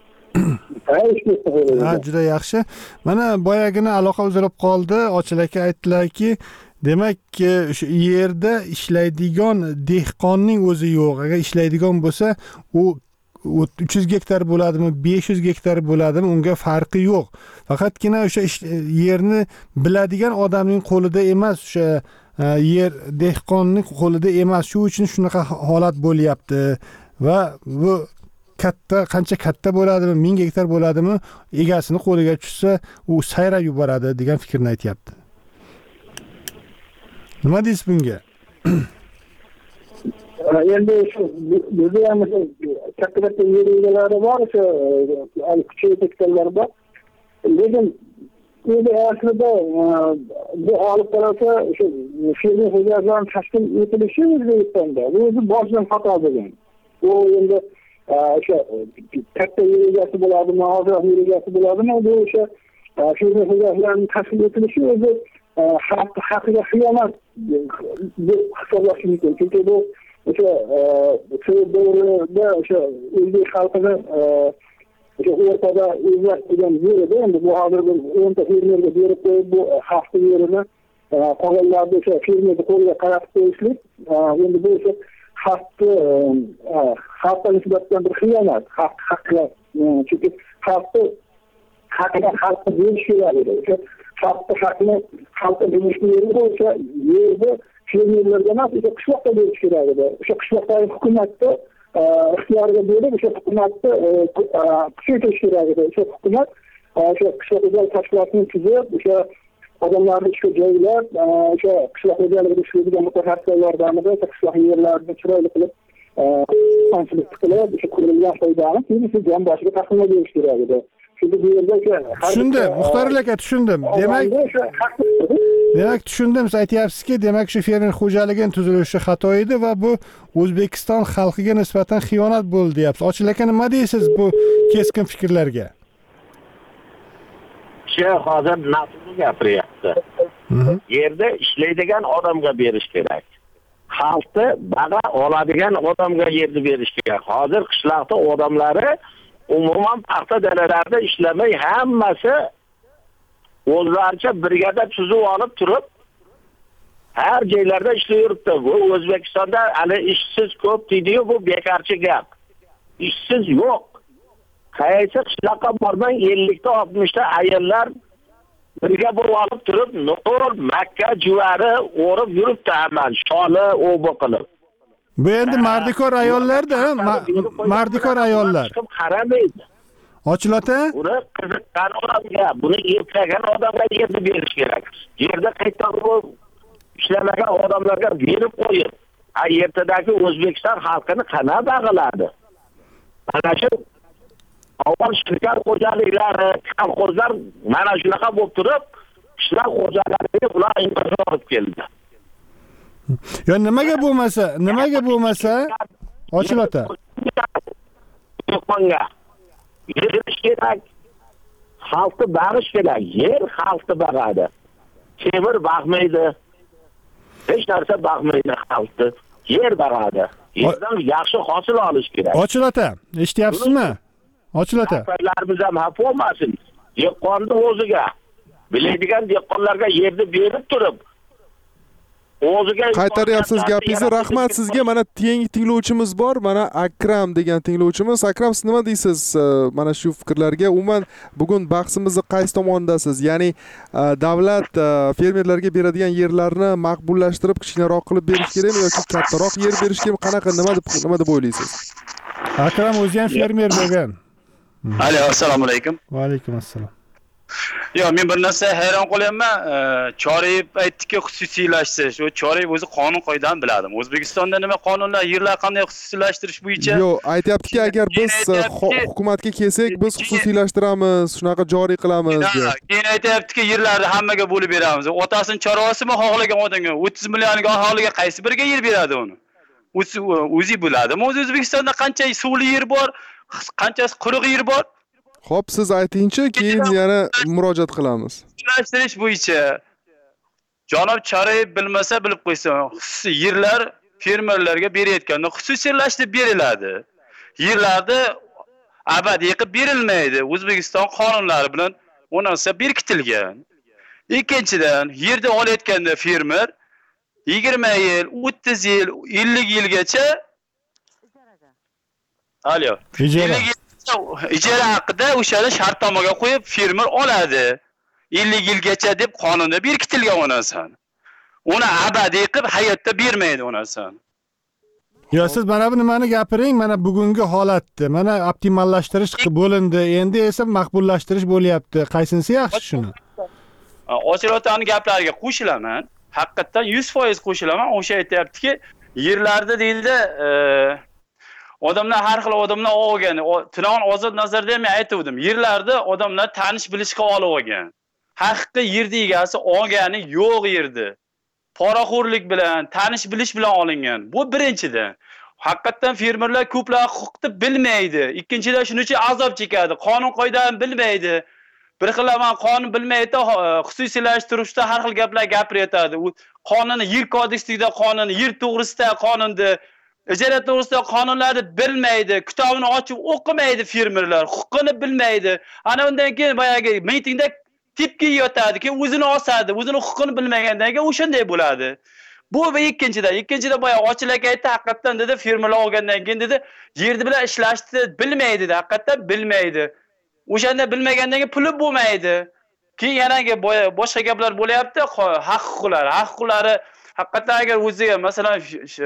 Ha, juda yaxshi. Mana boyagina aloqa uzilib qoldi. Ochil aka aytdilarki, demak, o'sha yerda ishlaydigan dehqonning o'zi yo'q. Agar ishlaydigan bo'lsa, u 300 gektar bo'ladimi, 500 gektar bo'ladimi, unga farqi yo'q. Faqatgina o'sha yerni biladigan odamning qo'lida emas, o'sha yer dehqonning qo'lida emas. Shu uchun shunaqa holat bo'lyapti va bu qancha katta bo'ladimi, 1000 gektar bo'ladimi, egasini qo'liga tushsa, u sayrab yuboradi degan fikrni aytyapti. Nima deysiz bunga? endi shu bizda ham katta yer egalari bor, o'sha kuchaytirganlar bor. Lekin o'zi aslida bu olib qarasa o'sha fermer xo'jaliklari tashkil etilishi O'zbekistonda o'zi boshdan xato bo'lgan. Bu endi o'sha katta yer egasi bo'ladimi, ozroq yer egasi bo'ladimi, bu o'sha fermer xo'jaliklarining tashkil etilishi o'zi haqiga xiyonat deb hisoblash mumkin. Chunki bu o'sha Sovet davrida o'sha o'zbek xalqini o'sha o'rtada o'zlab turgan yer edi. Endi bu hozir 10 ta fermerga berib qo'yib, bu hafta yerini qolganlarni o'sha fermerni qo'liga qaratib qo'yishlik, endi bu o'sha xalqqa nisbatan bir xiyonat, haqqa, chunki xalqqa berish kerak edi. O'sha xalqqa berishni yeri o'sha yerni fermerlarga emas, o'sha qishloqqa berish kerak edi. O'sha qishloqdagi hukumatni ixtiyoriga berib, o'sha hukumatni kuchaytirish kerak edi. O'sha hukumat o'sha qishloq xo'jalik tashkilotini tuzib, o'sha odamlarni ishga joylab, o'sha qishloq xo'jaligida ishlaydigan mutaxassislar yordamida qishloq yerlarini chiroyli qilib, qonchilik qilib, o'sha ko'rilgan foydani keyin jon boshiga taqsimlab berish kerak edi. Shunda bu yerda tushundim, Muxtor aka, tushundim. Demak, tushundim. Siz aytyapsizki, demak shu fermer xo'jaligining tuzilishi xato edi va bu O'zbekiston xalqiga nisbatan xiyonat bo'ldi deyapsiz. Ochil aka, nima deysiz bu keskin fikrlarga? Hozir nafsini gapiryapti. Yerda ishlaydigan odamga berish kerak. Xalqni baga oladigan odamga yerni berish kerak. Hozir qishloqda odamlari umuman paxta dalalarida ishlamay, hammasi o'zlaricha brigada tuzib olib turib, har joylarda ishlayapti. Bu O'zbekistonda hali ishsiz ko'p deydi-yu, bu bekarchi gap. Ishsiz yo'q. Qaysi qishloqqa bormang, 50 ta 60 ta ayollar birga bo'lib olib turib, nur, makka juvari o'rib yuribdi hamon, sholi o'bi qilib. Bu endi mardikor ayollarda, mardikor ayollar. Qaramaydi. Ochil ota? Uni qiziqqan odamga, buni erkagan odamga yerni berish kerak. Yerda qayta ishlamagan odamlarga berib qo'yib, ertadagi O'zbekiston xalqini qana bag'iladi. Mana shu avval shirkat xo'jaliklari, kolxozlar mana shunaqa bo'lib turib, qishloq xo'jaliklariga ular imkoniyat olib keldi. Yo, nimaga bo'lmasa? Ochil ota. Yerish kerak. Xalqni bag'ish kerak. Yer xalqni bag'adi. Temir bag'maydi. Hech narsa bag'maydi xalqni. Yer bag'adi. Yerdan yaxshi hosil olish kerak. Ochil ota, eshityapsizmi? Ochil ota. Rahbarlarimiz ham xafa bo'lmasin. Dehqonni o'ziga, biladigan dehqonlarga yerni berib turib, o'ziga qaytaryapsiz gapingizni. Rahmat sizga. Mana tinglovchimiz bor, mana Akram degan tinglovchimiz. Akram, siz nima deysiz mana shu fikrlarga? Umuman bugun bahsimizni qaysi tomondasiz? Ya'ni davlat fermerlarga beradigan yerlarni maqbullashtirib kichkinaroq qilib berish kerakmi yoki kattaroq yer berish kerakmi? Qanaqa, nima deb o'ylaysiz? Akram o'zi ham fermer bo'lgan. Alo, assalomu alaykum. Va alaykum assalom. Yo, men bir narsa hayron qolyapman. Choriyev aytdiki, xususiylashtirish. O Choriyev o'zi qonun qoidadan biladim. O'zbekistonda nima qonunlar, yerlar qanday xususiylashtirish bo'yicha? Yo'q, aytayaptiki, agar biz hukumatga kelsak, biz xususiylashtiramiz, shunaqa joriy qilamiz deb. Keyin aytayaptiki, yerlarni hammaga bo'lib beramiz. Otasini chorvasimi xohlagan odamga 30 millionlik aholiga qaysi biriga yer beradi uni? O'zi biladimi? O'zbekistonda qancha suvli yer bor, qanchasi quruq yer bor? Xo'p, siz aytingchi, keyin yana murojaat qilamiz. Xususiylashtirish bo'yicha janob Choriyev bilmasa bilib qo'ysin. Yerlar fermerlarga berayotganda xususiylashtirib beriladi. Yerlarni abadiy qilib berilmaydi. O'zbekiston qonunlari bilan bu narsa berkitilgan. Ikkinchidan, yerni olayotganda fermer 20 yil, 30 yil, 50 yilgacha ijara haqida o'shani shartnomaga qo'yib fermer oladi. 50 yilgacha deb qonunda berkitilgan o narsani. Uni abadiy qilib hayotda bermaydi o narsani. Yo, siz mana bu nimani gapiring, mana bugungi holatni, mana optimallashtirish bo'lindi, endi esa maqbullashtirish bo'lyapti. Qaysinisi yaxshi shuni? Ochil otaning gaplariga qo'shilaman. haqiqatdan 100% qo'shilaman. O'sha aytayaptiki, yerlarda deyildi, odamlar har xil odamlar olgan. Tunon Ozod Nazarda ham aytdim. Yerlarda odamlar tanish bilishga olib olgan. Haqiqiy yerda egasi olgani yo'q yerda. Poraxo'rlik bilan, tanish bilish bilan olingan. Bu birinchidan. Haqiqatan fermerlar ko'plar huquqni bilmaydi. Ikkinchidan shuning uchun azob chekadi. Qonun qoidani bilmaydi. Bir xilaman qonun bilmaydi, xususiylashtirishda har xil gaplar gapirayotadi. U qonunni yer kodeksida qonun, yer to'g'risida qonunda, ijara to'g'risida qonunlarni bilmaydi, kitobini ochib o'qimaydi fermerlar, huquqini bilmaydi. Ana undan keyin boyagi mitingda tipki yotadi, keyin o'zini osadi, o'zini huquqini bilmagandan keyin o'shanday bo'ladi. Bu ikkinchidan. Ikkinchidan boya ochilak aytdi, haqiqatan dedi, fermerlar olgandan keyin dedi, yerni bilan ishlashni bilmaydi dedi, haqiqatan bilmaydi. O'shanda bilmagandan keyin puli bo'lmaydi. Keyin yana boshqa gaplar bo'layapti, haq-huquqlari haqiqatan agar o'ziga masalan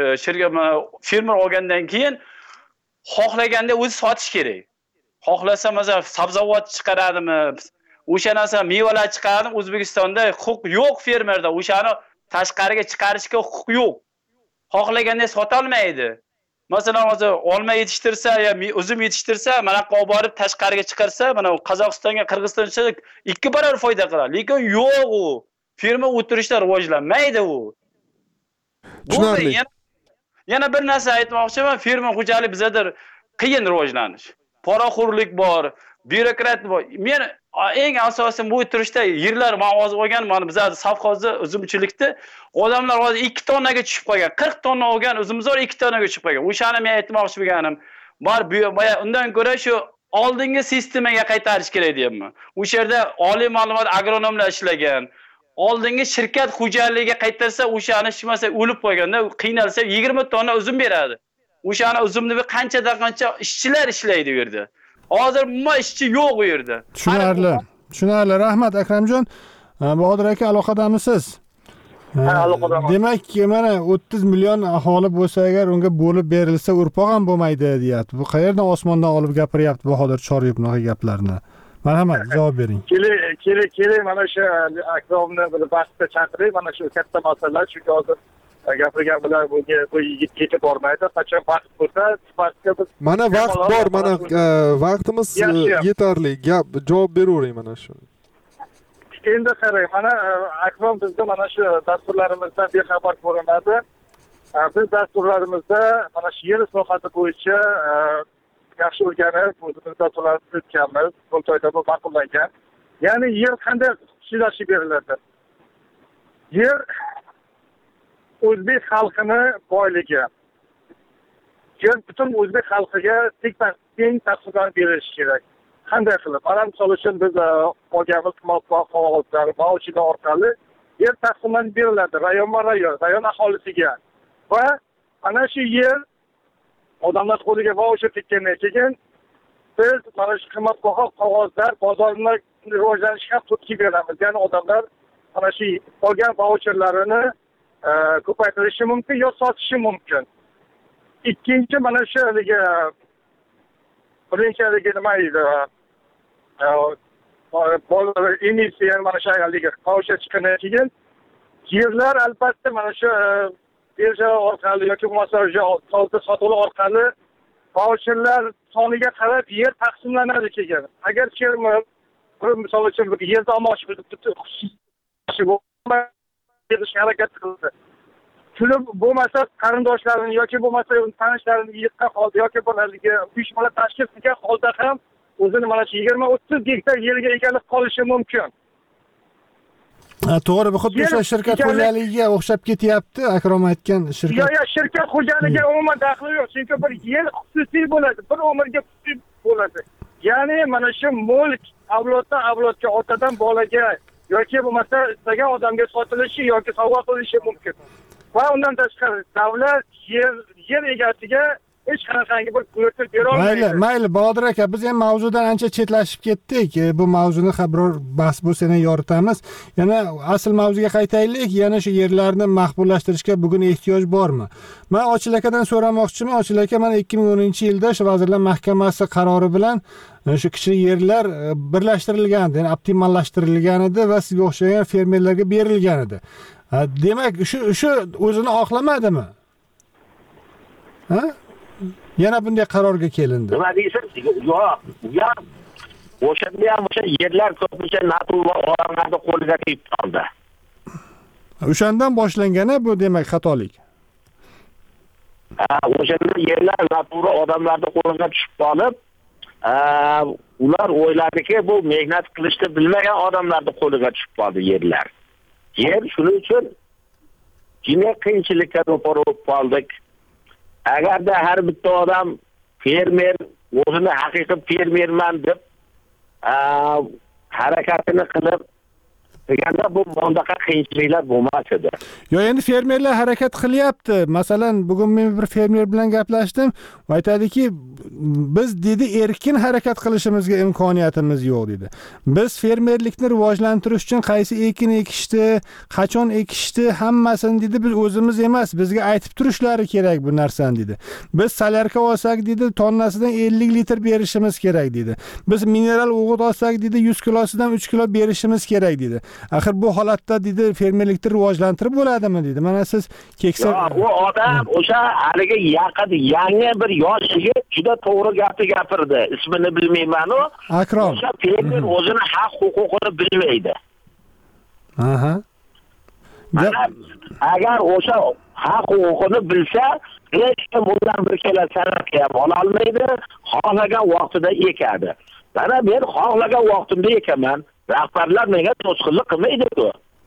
fermer olgandan keyin xohlaganda o'zi sotish kerak. Xohlasa masalan sabzavot chiqaradimi, o'sha narsa mevalar chiqaradimi, O'zbekistonda huquq yo'q fermerda, o'shani tashqariga chiqarishga huquq yo'q. Xohlaganda sota olmaydi. Masalan, hozir olma yetishtirsa yo uzum yetishtirsa, mana olib borib tashqariga chiqarsa, mana Qozog'istonga, Qirg'izistonga 2 barobar foyda qiladi. Lekin yo'q u. Firma o'tirishda rivojlanmaydi u. Tushunarli. Yana bir narsa aytmoqchiman, firma xo'jalik bizada qiyin rivojlanish. Poraxo'rlik bor, byurokrat bor. Men eng asosiy bu o'tirishda yerlar men hozir olgan, mana bizada savxozda uzumchilikda odamlar hozir 2 tonnaga tushib qolgan. 40 tonna olgan uzumzor 2 tonnaga tushib qolgan. O'shani men aytmoqchi bo'lganim. Bor undan ko'ra shu oldingi sistemaga qaytarish kerak deyapman. O'sha yerda oliy ma'lumot agronomlar ishlagan. Oldingi shirkat xo'jaligiga qaytarsa, o'shani ishmasa o'lib qolganda, qiynalsa 20 tonna uzum beradi. O'shani uzumni qanchadan qancha ishchilar ishlaydi u yerda. Hozir umuman ishchi yo'q u yerda. Tushunarli. Rahmat Akramjon. Bahodir aka aloqadamisiz? Aloqadaman. Demak, mana 30 million aholi bo'lsa agar unga bo'lib berilsa urpoq ham bo'lmaydi deyapti. Bu qayerdan osmondan olib gapiryapti Bahodir Choryev bunaqa gaplarni? Marhamat, javob bering. Keling, mana shu Akromni bir bahsga chaqiring, mana shu katta masalalar, chunki hozir gapirgan bilan bu yigit yetib bormaydi. Qachon vaqt bo'lsa, sifatga biz mana vaqt bor, mana vaqtimiz yetarli. Javob beravering mana shu. Endi qarang, mana Akrom bizga mana shu dasturlarimizdan bexabar ko'rinadi. Biz dasturlarimizda mana shu yer islohoti bo'yicha yaxshi o'rganib, o'zimiz dasturlarni o'tkazamiz, Qultoyda bu ma'qullangan. Ya'ni yer qanday xususiylashib beriladi? Yer o'zbek xalqini boyligi. Yer butun o'zbek xalqiga teng taqsimlanib berilishi kerak. Qanday qilib? Mana misol uchun biz olganimiz qog'ozlar, vaucherlar orqali yer taqsimlanib beriladi rayon aholisiga. Va ana shu yer odamlar qo'liga vaucher tekkandan keyin biz mana shu qimmatbaho qog'ozlar bozorni rivojlanishiga turtki beramiz. Ya'ni odamlar mana shu olgan vaucherlarini ko'paytirishi mumkin yo sotishi mumkin. Ikkinchi mana shu birinchiligi nima edi? Emissiya mana shu vaucher chiqqandan keyin yerlar albatta mana shu birja orqali yoki bo'lmasa sotuvlar orqali vaucherlar soniga qarab yer taqsimlanadi keyin. Agar fermer misol uchun bir yerda olmoqchi bo'lsa, harakat qildi. Puli bo'lmasa qarindoshlarini yoki bo'lmasa tanishlarini yiqqan holda yoki bo'ladigan uyushmalar tashkil qilgan holda ham o'zini mana shu 20-30 gektar yerga egalik qilishi mumkin. To'g'ri, bu xuddi o'sha shirkat xo'jaligiga o'xshab ketyapti, Akrom aytgan shirkat. Yo'q, shirkat xo'jaligiga umuman daxli yo'q, chunki bir yer xususiy bo'ladi, bir umrga xususiy bo'ladi. Ya'ni mana shu mulk avloddan avlodga, otadan bolaga yoki bo'lmasa istagan odamga sotilishi yoki sovg'a qilinishi mumkin. Va undan tashqari davlat yer egasiga hech qanaqangi bir buyurtma bera olmaydi. Mayli, Bahodir aka, biz ham mavzudan ancha chetlashib ketdik. Bu mavzuni biror bahs bo'lsa yana yoritamiz. Yana asl mavzuga qaytaylik. Yana shu yerlarni maqbullashtirishga bugun ehtiyoj bormi? Men Ochil akadan so'ramoqchiman. Ochil aka, mana 2010-yilda shu Vazirlar Mahkamasi qarori bilan shu kichik yerlar birlashtirilgan edi, ya'ni optimallashtirilgan edi va sizga o'xshagan fermerlarga berilgan edi. Demak, shu o'zini oqlamadimi? Ha? Yana bunday qarorga kelindi. Nima deysiz? Yo'q. O'shanda ham o'sha yerlar ko'pincha naturli odamlarni qo'liga tegib qoldi. O'shandan boshlangani bu demak xatolik. O'shanda yerlar naturli odamlarni qo'liga tushib qolib, ular o'yladiki, bu mehnat qilishni bilmagan odamlarning qo'liga tushib qoldi yerlar. Yer shuning uchun juda qiyinchilikka ro'para bo'lib qoldik. Agarda har bitta odam fermer, o'zini haqiqiy fermerman deb harakatini qilib deganda bu bundaqa qiyinchiliklar bo'lmas edi. Yo, endi fermerlar harakat qilyapti. Masalan, bugun men bir fermer bilan gaplashdim. U aytadiki, biz dedi erkin harakat qilishimizga imkoniyatimiz yo'q dedi. Biz fermerlikni rivojlantirish uchun qaysi ekin ekishdi, qachon ekishdi, hammasini dedi biz o'zimiz emas, bizga aytib turishlari kerak bu narsani dedi. Biz salyarka olsak dedi, tonnasidan 50 litr berishimiz kerak dedi. Biz mineral o'g'it olsak dedi, 100 kilosidan 3 kilo berishimiz kerak dedi. Axir bu holatda dedi fermerlikni rivojlantirib bo'ladimi dedi. Mana siz keksa u odam o'sha haliga yaqin yangi bir yosh yigit juda to'g'ri gapni gapirdi. Ismini bilmayman u. Akrom. O'sha fermer o'zini haq huquqini bilmaydi. Aha. Agar o'sha haq huquqini bilsa, hech kim bundan bir kela sanatga ham ola olmaydi, xohlagan vaqtida ekadi. Mana men xohlagan vaqtimda ekaman. Rahbarlar menga to'sqinlik qilmaydi-ku.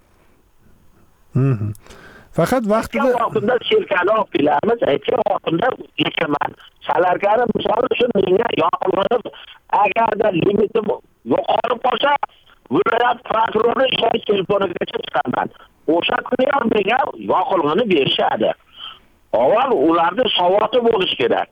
Faqat vaqtida shelkani olib kelamiz, aytgan vaqtimda ekaman. Salarkani misol uchun menga yoqilg'ini agarda limiti yo'qolib qolsa, viloyat prokurori ishonch telefonigacha chiqaman. O'sha kuni ham menga yoqilg'ini berishadi. Avval ularning savoti bo'lishi kerak.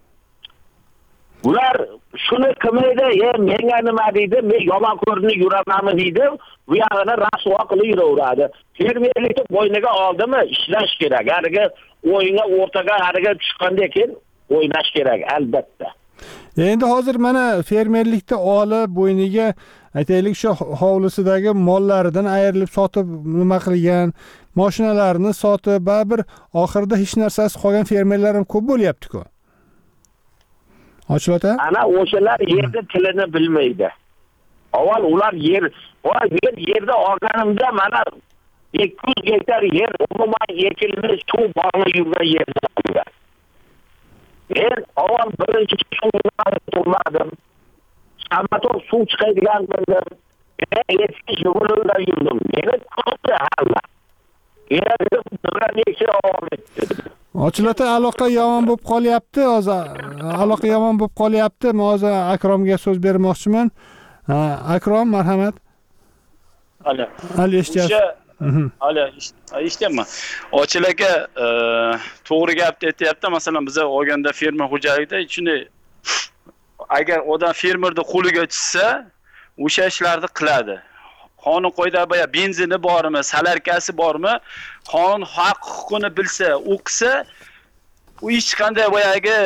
Ular shuni qilmaydi, menga nima deydi, men yomon ko'rinib yuramanmi deydi, bu yog'ini rasvo qilib yuraveradi. Fermerlikni bo'yniga oldimi, ishlash kerak. Hariga o'yinga o'rtaga hariga tushgandan keyin o'ynash kerak albatta. Endi hozir mana fermerlikda olib bo'yniga aytaylik shu hovlisidagi mollaridan ayrilib sotib nima qilgan, mashinalarni sotib, baribir oxirida hech narsasi qolgan fermerlar ham ko'p bo'lyapti-ku. Ochilota? Ana o'shalar yerda tilini bilmaydi. Avval ular yerda olganimda mana 200 gektar yer umuman ekilmas suv bog'li yurgan yerda. Men avval birinchi shundan turmadim. Samator suv chiqadigan qildim. Eski yo'lda yurdim. Meni qildi hamma. Endi bir ovom etdi. Ochilota aloqa yomon bo'lib qolyapti, hozir aloqa yomon bo'lib qolyapti. Men hozir Akromga so'z bermoqchiman. Akrom, marhamat. Alo. Hali eshityapsiz? Alo, eshitayapman. Ochil aka to'g'ri gapni aytayapti. Masalan, biz olganda fermer xo'jaligida shunday agar odam fermerning qo'liga tushsa, o'sha ishlarni qiladi. Qonun qoida boya benzini bormi, salarkasi bormi, qonun haq huquqini bilsa, o'qisa, u hech qanday boyagi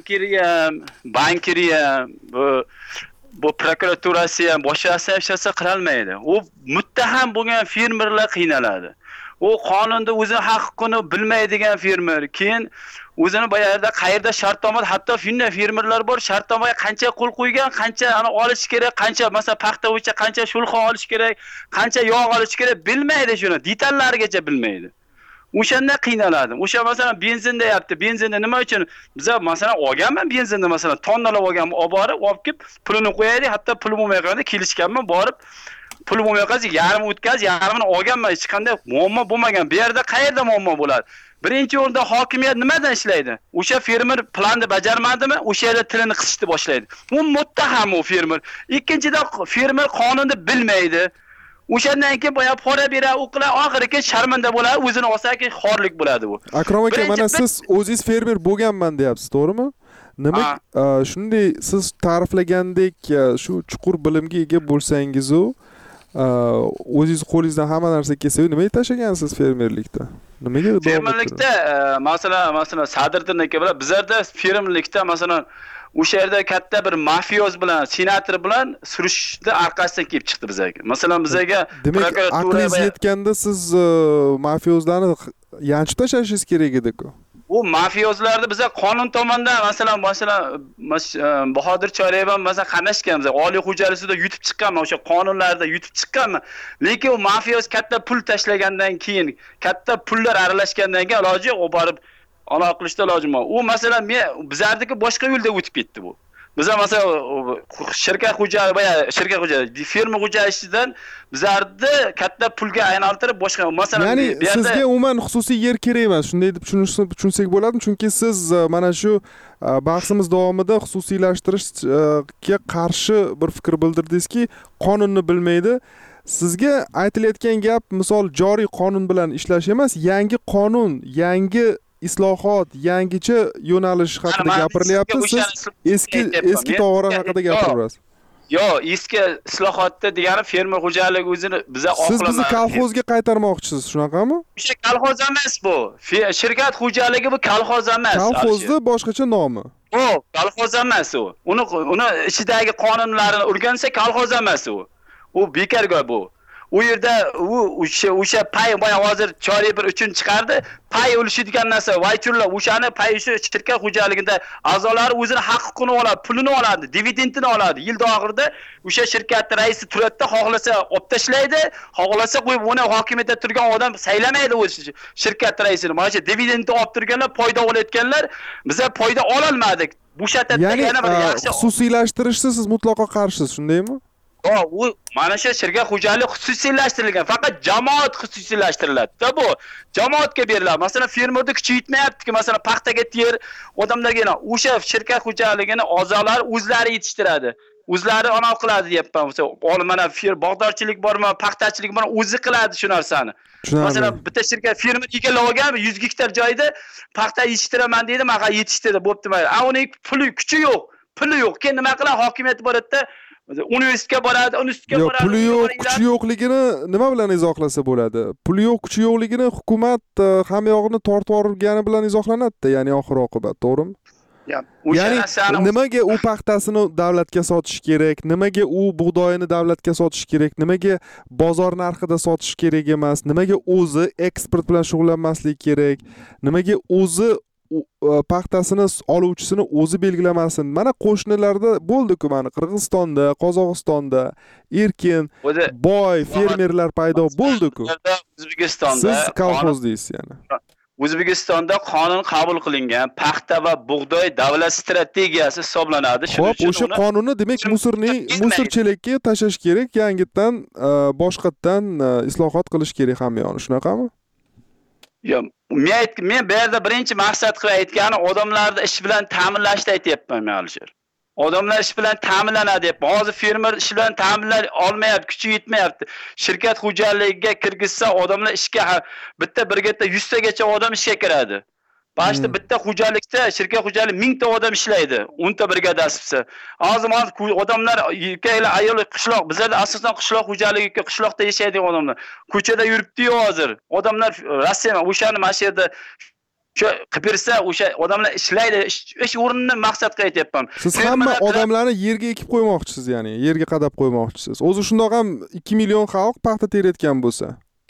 bankiri ham, bu prokuraturasi ham, boshqasi hech narsa qila olmaydi. U muttaham bo'lgan fermerlar qiynaladi. U qonunda o'zi haq huquqini bilmaydigan fermer, keyin o'zini boyagida qayerda shartnoma, hatto shunday fermerlar bor, shartnomaga qancha qo'l qo'ygan, qancha olish kerak, qancha masalan paxta bo'yicha qancha shulxon olish kerak, qancha yog' olish kerak bilmaydi shuni, detallarigacha bilmaydi. O'shanda qiynaladim. O'sha masalan benzin deyapti. Benzinni nima uchun? Biz masalan olganman benzinni masalan tonnalab olganman, olib borib, olib kelib pulini qo'yaylik, hatto pul bo'lmay qolganda kelishganman, borib pul bo'lmay qolsa yarmi o'tkaz, yarmini olganman, hech qanday muammo bo'lmagan. Bu yerda qayerda muammo bo'ladi? Birinchi o'rinda hokimiyat nimadan ishlaydi? O'sha fermer planni bajarmadimi? O'sha yerda tilini qisishni boshlaydi. U muttaham u fermer. Ikkinchidan fermer qonunni bilmaydi. O'shandan keyin boya pora beradi, o'qilar, oxiriga sharmanda bo'ladi, o'zini olsa-ki xorlik bo'ladi bu. Akrom aka, mana siz o'zingiz fermer bo'lganman deyapsiz, to'g'rimi? Nima shunday siz ta'riflagandek shu chuqur bilimga ega bo'lsangiz-u, o'zingiz qo'lingizdan hamma narsa kelsa-yu, nimaga tashlagansiz fermerlikda? Nimaga fermerlikda masalan Sadriddin aka bilan bizlarda fermerlikda masalan o'sha yerda katta bir mafioz bilan, senator bilan surishni orqasidan kelib chiqdi bizga. Masalan, bizga demak, aqlingiz yetganda siz mafiozlarni yanchib tashlashingiz kerak edi-ku. Bu mafiozlarni biza qonun tomonidan masalan Bahodir Choriyeva masalan qamashgan, oliy xo'jalisida yutib chiqqanman, o'sha qonunlarda yutib chiqqanman. Lekin u mafioz katta pul tashlagandan keyin, katta pullar aralashgandan keyin iloji yo'q, u borib aloqa qilishda ilojim bor. U masalan bizardiki boshqa yo'lda o'tib ketdi bu. Biza masalan shirkat xo'jaligi, firma xo'jaligidan bizarni katta pulga aylantirib boshqa masalan ya'ni sizga umuman xususiy yer kerak emas, shunday deb tushunsak bo'ladimi? Chunki siz mana shu bahsimiz davomida xususiylashtirishga qarshi bir fikr bildirdingizki, qonunni bilmaydi. Sizga aytilayotgan gap misol joriy qonun bilan ishlash emas, yangi qonun, yangi islohot, yangicha yo'nalish haqida gapirilyapti. Siz eski tovarlar haqida gapirasiz. Yo'q, eski islohotda degani fermer xo'jaligi o'zini biza oqlamaydi. Siz bizni kolxozga qaytarmoqchisiz, shunaqami? O'sha kolxoz emas bu. Shirkat xo'jaligi bu kolxoz emas. Kolxozni boshqacha nomi. O, kolxoz emas u. Uni ichidagi qonunlarini o'rgansa kolxoz emas u. U bekorga bu. U yerda o'sha pay boya hozir Choriy bir uchun chiqardi. Pay ulushi degan narsa, vaychurlar o'shani pay shu shirkat xo'jaligida a'zolari o'zini haq-huquqini oladi, pulini oladi, dividendini oladi. Yil oxirida o'sha shirkatning raisi turadi, xohlasa olib tashlaydi, xohlasa qo'yib uni hokimiyatda turgan odam saylamaydi o'zi shirkat raisini. Mana shu dividendni olib turganlar, foyda olayotganlar, biza foyda ola olmadik. Bu shatatda yana bir yaxshi xususiylashtirishni siz mutlaqo qarshisiz, shundaymi? U mana shu shirkat xo'jaligi xususiylashtirilgan, faqat jamoat xususiylashtiriladi-da bu. Jamoatga beriladi. Masalan, fermerni kuchaytirmayapti-ki, masalan, paxtaga ter odamlarga o'sha shirkat xo'jaligini a'zolari o'zlari yetishtiradi. O'zlari anav qiladi deyapman. Mana bog'dorchilik bormi, paxtachilik bormi, o'zi qiladi shu narsani. Masalan, bitta shirkat fermer egallab olgan 100 gektar joyda paxta yetishtiraman deydi, maqa yetishtirdi, bo'pti mayli. Uning puli, kuchi yo'q, puli yo'q. Keyin nima qiladi? Hokimiyat boradi-da, universitetga boradi, universitetga boradi. Puli yo'q, kuchi yo'qligini nima bilan izohlasa bo'ladi? Puli yo'q, kuchi yo'qligini hukumat hamma yog'ini tortib olgani bilan izohlanadi-da, ya'ni oxir oqibat, to'g'rimi? Ya'ni nimaga u paxtasini davlatga sotish kerak, nimaga u bug'doyini davlatga sotish kerak, nimaga bozor narxida sotish kerak emas, nimaga o'zi eksport bilan shug'ullanmaslik kerak, nimaga o'zi paxtasini oluvchisini o'zi belgilamasin. Mana qo'shnilarda bo'ldi-ku, mana Qirg'izistonda, Qozog'istonda erkin, boy fermerlar paydo bo'ldi-ku. O'zbekistonda siz kolxoz deysiz yana. O'zbekistonda qonun qabul qilingan paxta va bug'doy davlat strategiyasi hisoblanadi. Xo'p, o'sha qonunni demak musor chelakka tashlash kerak, yangitdan boshqatdan islohot qilish kerak hamma yo'ni, shunaqami? Yo'q, men bu yerda birinchi maqsad qilib aytgani odamlarni ish bilan ta'minlashni aytyapman men Alisher. Odamlar ish bilan ta'minlanadi deb. Hozir fermer ish bilan ta'minlay olmayapti, kuchi yetmayapti. Shirkat xo'jaligiga kirgizsa odamlar ishga bitta birgacha 100 tagacha odam ishga kiradi. Başta bitta xo'jalikda shirkat xo'jaligi 1000 ta odam ishlaydi, 10 ta brigadasida. Hozir odamlar erkaklar, ayollar qishloq, bizlarda asosan qishloq xo'jaligi, qishloqda yashaydigan odamlar ko'chada yuribdi-yu hozir. Odamlar Rossiya o'shani mana shu yerda shu qilsa o'sha odamlar ishlaydi, ish o'rnini maqsad qilib aytyapman. Siz hamma odamlarni yerga ekib qo'ymoqchisiz, ya'ni yerga qadab qo'ymoqchisiz. O'zi shundoq ham 2 million xalq paxta terayotgan bo'lsa.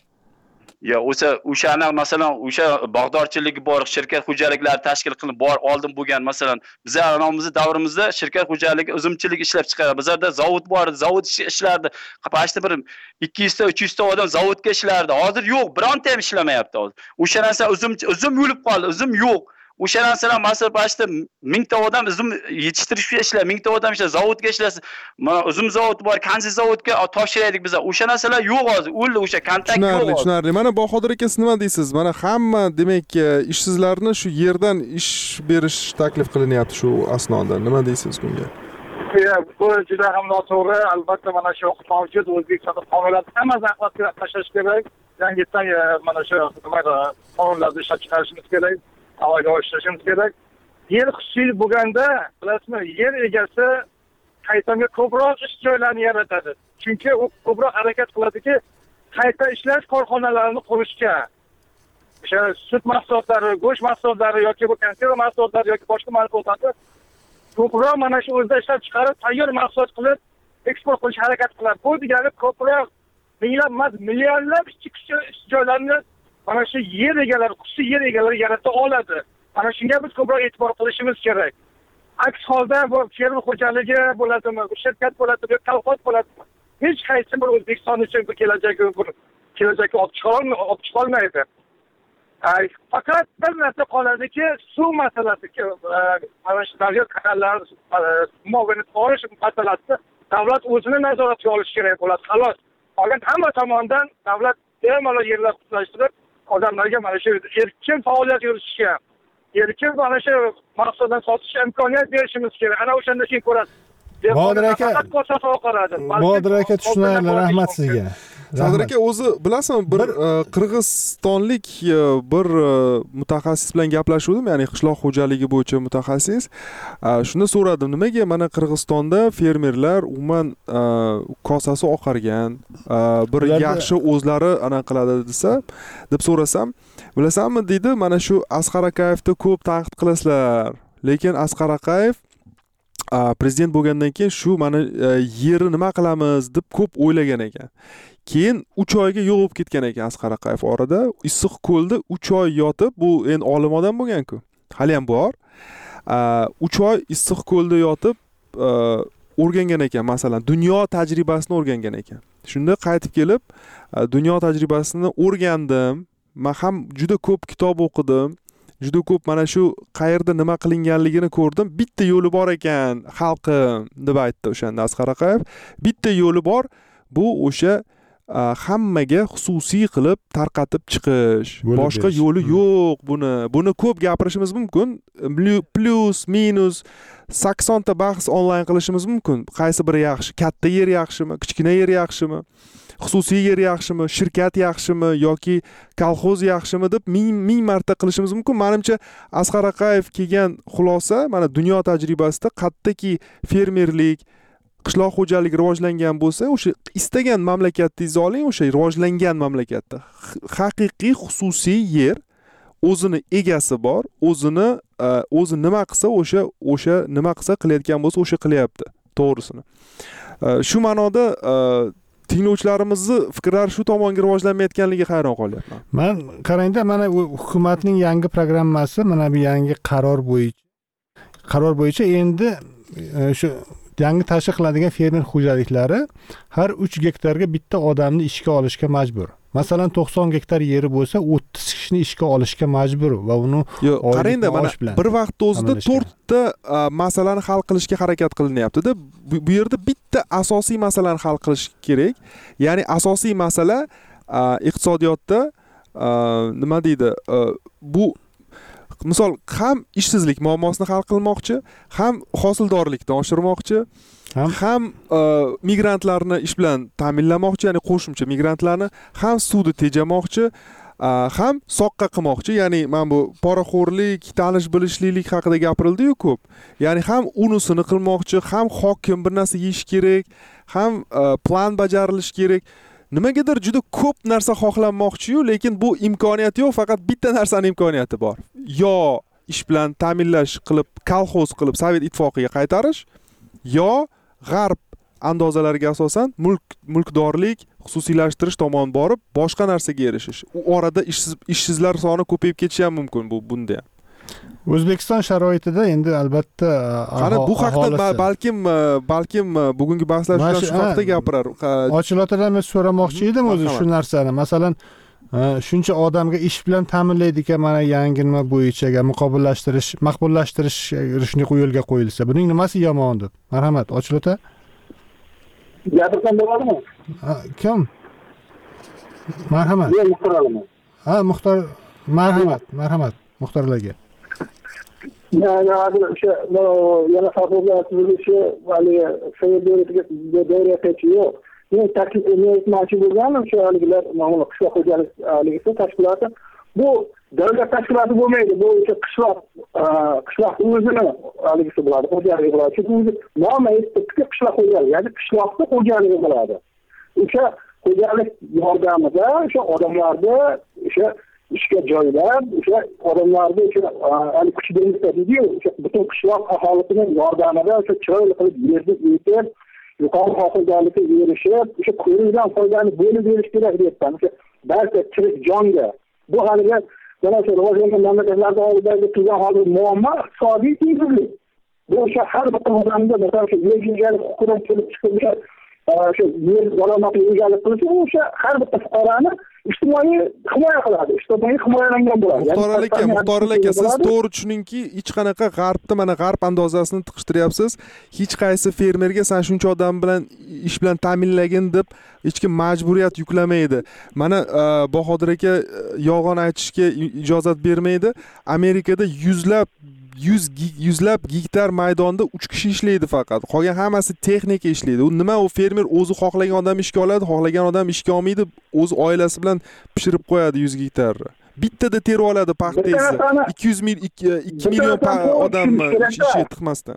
Ya o'shani masalan o'sha bog'dorchilik bor, shirkat xo'jaliklari tashkil qilib bor oldin bo'lgan, masalan bizlar anomizning davrimizda shirkat xo'jaligi uzumchilik ishlab chiqaradi. Bizlarda zavod bor, zavod ishlardi. Qapashda bir 200 ta 300 ta odam zavodga ishlardi. Hozir yo'q, bironta ham ishlamayapti hozir. O'sha narsa uzum yulib qoldi, uzum yo'q. O'sha narsalar masalan başta 1000 ta odam uzum yetishtirishga ishlar, 1000 ta odam ishlar, zavodga ishlasin. Mana uzum zavodi bor, kanzi zavodga topshiraylik biz. O'sha narsalar yo'q hozir. O'ldi o'sha kontakt yo'q. Tushunarli. Mana Bahodir aka, siz nima deysiz? Mana hamma demak ishsizlarni shu yerdan ish berish taklif qilinyapti shu asnoda. Nima deysiz bunga? Bu juda ham noto'g'ri. Albatta mana shu mavjud O'zbekistonda qonunlarni hammasini aqlga tashlash kerak. Yangidan mana shu qonunlarni ishlab chiqarishimiz kerak. Amalga oshirishimiz kerak. Yer xususiy bo'lganda, bilasizmi, yer egasi qaytamga ko'proq ish joylarini yaratadi. Chunki u ko'proq harakat qiladiki, qayta ishlash korxonalarini qurishga. O'sha sut mahsulotlari, go'sht mahsulotlari yoki bu konserva mahsulotlari yoki boshqa mahsulotlarni ko'proq mana shu o'zida ishlab chiqarib tayyor mahsulot qilib eksport qilish harakat qiladi. Bu degani ko'proq minglab emas millionlab ish joylarini mana shu yer egalari, xususiy yer egalari yarata oladi. Mana shunga biz ko'proq e'tibor qilishimiz kerak. Aks holda bu fermer xo'jaligi bo'ladimi, bu shirkat bo'ladimi, kolxoz bo'ladimi, hech qaysi bir O'zbekiston uchun bir kelajakka olib chiqa olmaydi. Faqat bir narsa qoladiki, suv masalasi, mana shu daryo kanallar muovinat qilish masalasida davlat o'zini nazoratga olishi kerak bo'ladi. Xolos. Qolgan hamma tomonidan davlat bemalol yerlar xususlashtirib, odamlarga mana shu erkin faoliyat yuritishga, erkin mana shu mahsulotlarni sotish imkoniyat berishimiz kerak. Ana o'shanda keyin ko'rasiz. Bodir aka, tushunarli, rahmat sizga. Sadir aka, o'zi bilasizmi, bir qirg'izistonlik bir mutaxassis bilan gaplashuvdim, ya'ni qishloq xo'jaligi bo'yicha mutaxassis. Shunda so'radim, nimaga mana Qirg'izistonda fermerlar umuman kosasi oqargan, bir yaxshi o'zlari ana qiladi deb so'rasam, bilasanmi deydi, mana shu Asqar Akayevni ko'p tanqid qilasizlar, lekin Asqar Akayev prezident bo'lgandan keyin shu mana yerni nima qilamiz deb ko'p o'ylagan ekan. Keyin 3 oyga yo'q bo'lib ketgan ekan Asqar Akayev orada. Issiqko'lda 3 oy yotib, bu endi olim odam bo'lgan-ku. Hali ham bor. 3 oy Issiqko'lda yotib o'rgangan ekan, masalan, dunyo tajribasini o'rgangan ekan. Shunda qaytib kelib, dunyo tajribasini o'rgandim. Men ham juda ko'p kitob o'qidim. Juda ko'p mana shu qayerda nima qilinganligini ko'rdim. Bitta yo'li bor ekan, xalqim deb aytdi o'shanda Asqar Akayev. Bitta yo'li bor, bu o'sha hammaga xususiy qilib tarqatib chiqish. Boshqa yo'li yo'q buni. Buni ko'p gapirishimiz mumkin. Plus, minus 80 ta bahs onlayn qilishimiz mumkin. Qaysi biri yaxshi? Katta yer yaxshimi? Kichkina yer yaxshimi? Xususiy yer yaxshimi, shirkat yaxshimi yoki kolxoz yaxshimi deb ming marta qilishimiz mumkin. Menimcha Asqar Akayev kelgan xulosa mana dunyo tajribasida qattaki fermerlik, qishloq xo'jaligi rivojlangan bo'lsa, o'sha istagan mamlakatingizni oling, o'sha rivojlangan mamlakatda haqiqiy xususiy yer, o'zini egasi bor, o'zi nima qilsa o'sha nima qilsa qilayotgan bo'lsa o'sha qilyapti, to'g'risini. Shu ma'noda tinglovchilarimizni fikrlari shu tomonga rivojlanmayotganligiga hayron qolyapman. Men qarangda, mana hukumatning yangi programmasi, mana bu yangi qaror bo'yicha endi shu yangi tashkil qiladigan fermer xo'jaliklari har 3 gektarga bitta odamni ishga olishga majbur. Masalan, 90 gektar yeri bo'lsa, 30 kishini ishga olishga majbur va uni qarangda, mana bir vaqtda o'zida 4 ta masalani hal qilishga harakat qilinyapti-da. Bu yerda bitta asosiy masalani hal qilish kerak. Ya'ni asosiy masala iqtisodiyotda nima deydi? Bu misol ham ishsizlik muammosini hal qilmoqchi, ham hosildorlikni oshirmoqchi, ham migrantlarni ish bilan ta'minlamoqchi, ya'ni qo'shimcha migrantlarni, ham suvni tejamoqchi, ham soqqa qilmoqchi. Ya'ni men bu poraxo'rlik, tanish bilishlilik haqida gapirildi-yu ko'p. Ya'ni ham unisini qilmoqchi, ham hokim bir narsa yeyish kerak, ham plan bajarilishi kerak. Nimagadir juda ko'p narsa xohlanmoqchi-yu, lekin bu imkoniyat yo'q, faqat bitta narsani imkoniyati bor. Yo ish bilan ta'minlash qilib, kolxoz qilib Sovet ittifoqiga qaytarish, yo g'arb andozalariga asosan mulkdorlik, xususiylashtirish tomon borib, boshqa narsaga erishish. U orada ishsizlar soni ko'payib ketishi ham mumkin bunda ham. O'zbekiston sharoitida endi albatta qani bu haqda balkim bugungi bahslar shu haqda gapirar. Ochilotdan men so'ramoqchi edim o'zi shu narsani. Masalan, shuncha odamga ish bilan ta'minlaydi ekan, mana yangi nima bo'yicha maqbullashtirish yo'lga qo'yilsa, buning nimasi yomon deb? Marhamat, Ochilota. Gapirsam bo'ladimi? Kim? Marhamat. Men Muxtor olaman. Muxtor, marhamat Muxtorlarga. Yani o'sha yana favqulodda tuzilishi hali Sovet davriga qaytishi men taklif etmoqchi bo'lganim shu haligilar ma'muriy qishloq xo'jaligi tashkiloti bu davlat tashkiloti bo'lmaydi, bu o'sha qishloq o'zini haligisi bo'ladi, xo'jaligi bo'ladi. Chunki o'zi nomi qishloq xo'jaligi, ya'ni qishloqda xo'jaligi bo'ladi. O'sha xo'jalik yordamida o'sha odamlarda o'sha ishga joylab o'sha odamlarni o'sha kuch birlikda deydiyu o'sha butun qishloq aholisini yordamida o'sha chiroyli qilib yerni ekib yuqori hosildorlikka erishib o'sha ko'rilgan foydani bo'lib berish kerak deyapman. O'sha barcha tirik jonga bu haliga mana shu rivojlangan mamlakatlarda oldidagi turgan hozir muammo iqtisodiy tengsizlik. Bu o'sha har bir odamda masalan shu yer egalik huquqidan kelib chiqib o'sha yer daromadiga egalik qilishi o'sha har bir fuqaroni ijtimoiy himoya qiladi, ijtimoiy himoyalangan bo'ladi. Muxtor aka, siz to'g'ri tushuningki, hech qanaqa g'arbni mana g'arb andozasini tiqishtiryapsiz. Hech qaysi fermerga san shuncha odam bilan ish bilan ta'minlagin deb hech kim majburiyat yuklamaydi. Mana Bahodir aka yolg'on aytishga ijozat bermaydi. Amerikada yuzlab gektar maydonda 3 kishi ishlaydi faqat. Qolgan hammasi texnika ishlaydi. U nima, u fermer o'zi xohlagan odam ishga oladi, xohlagan odam ishga olmaydi, o'z oilasi bilan pishirib qo'yadi 100 gektarni. Bittada terib oladi paxtangizni. 2 million odam ishga tiqmasdan.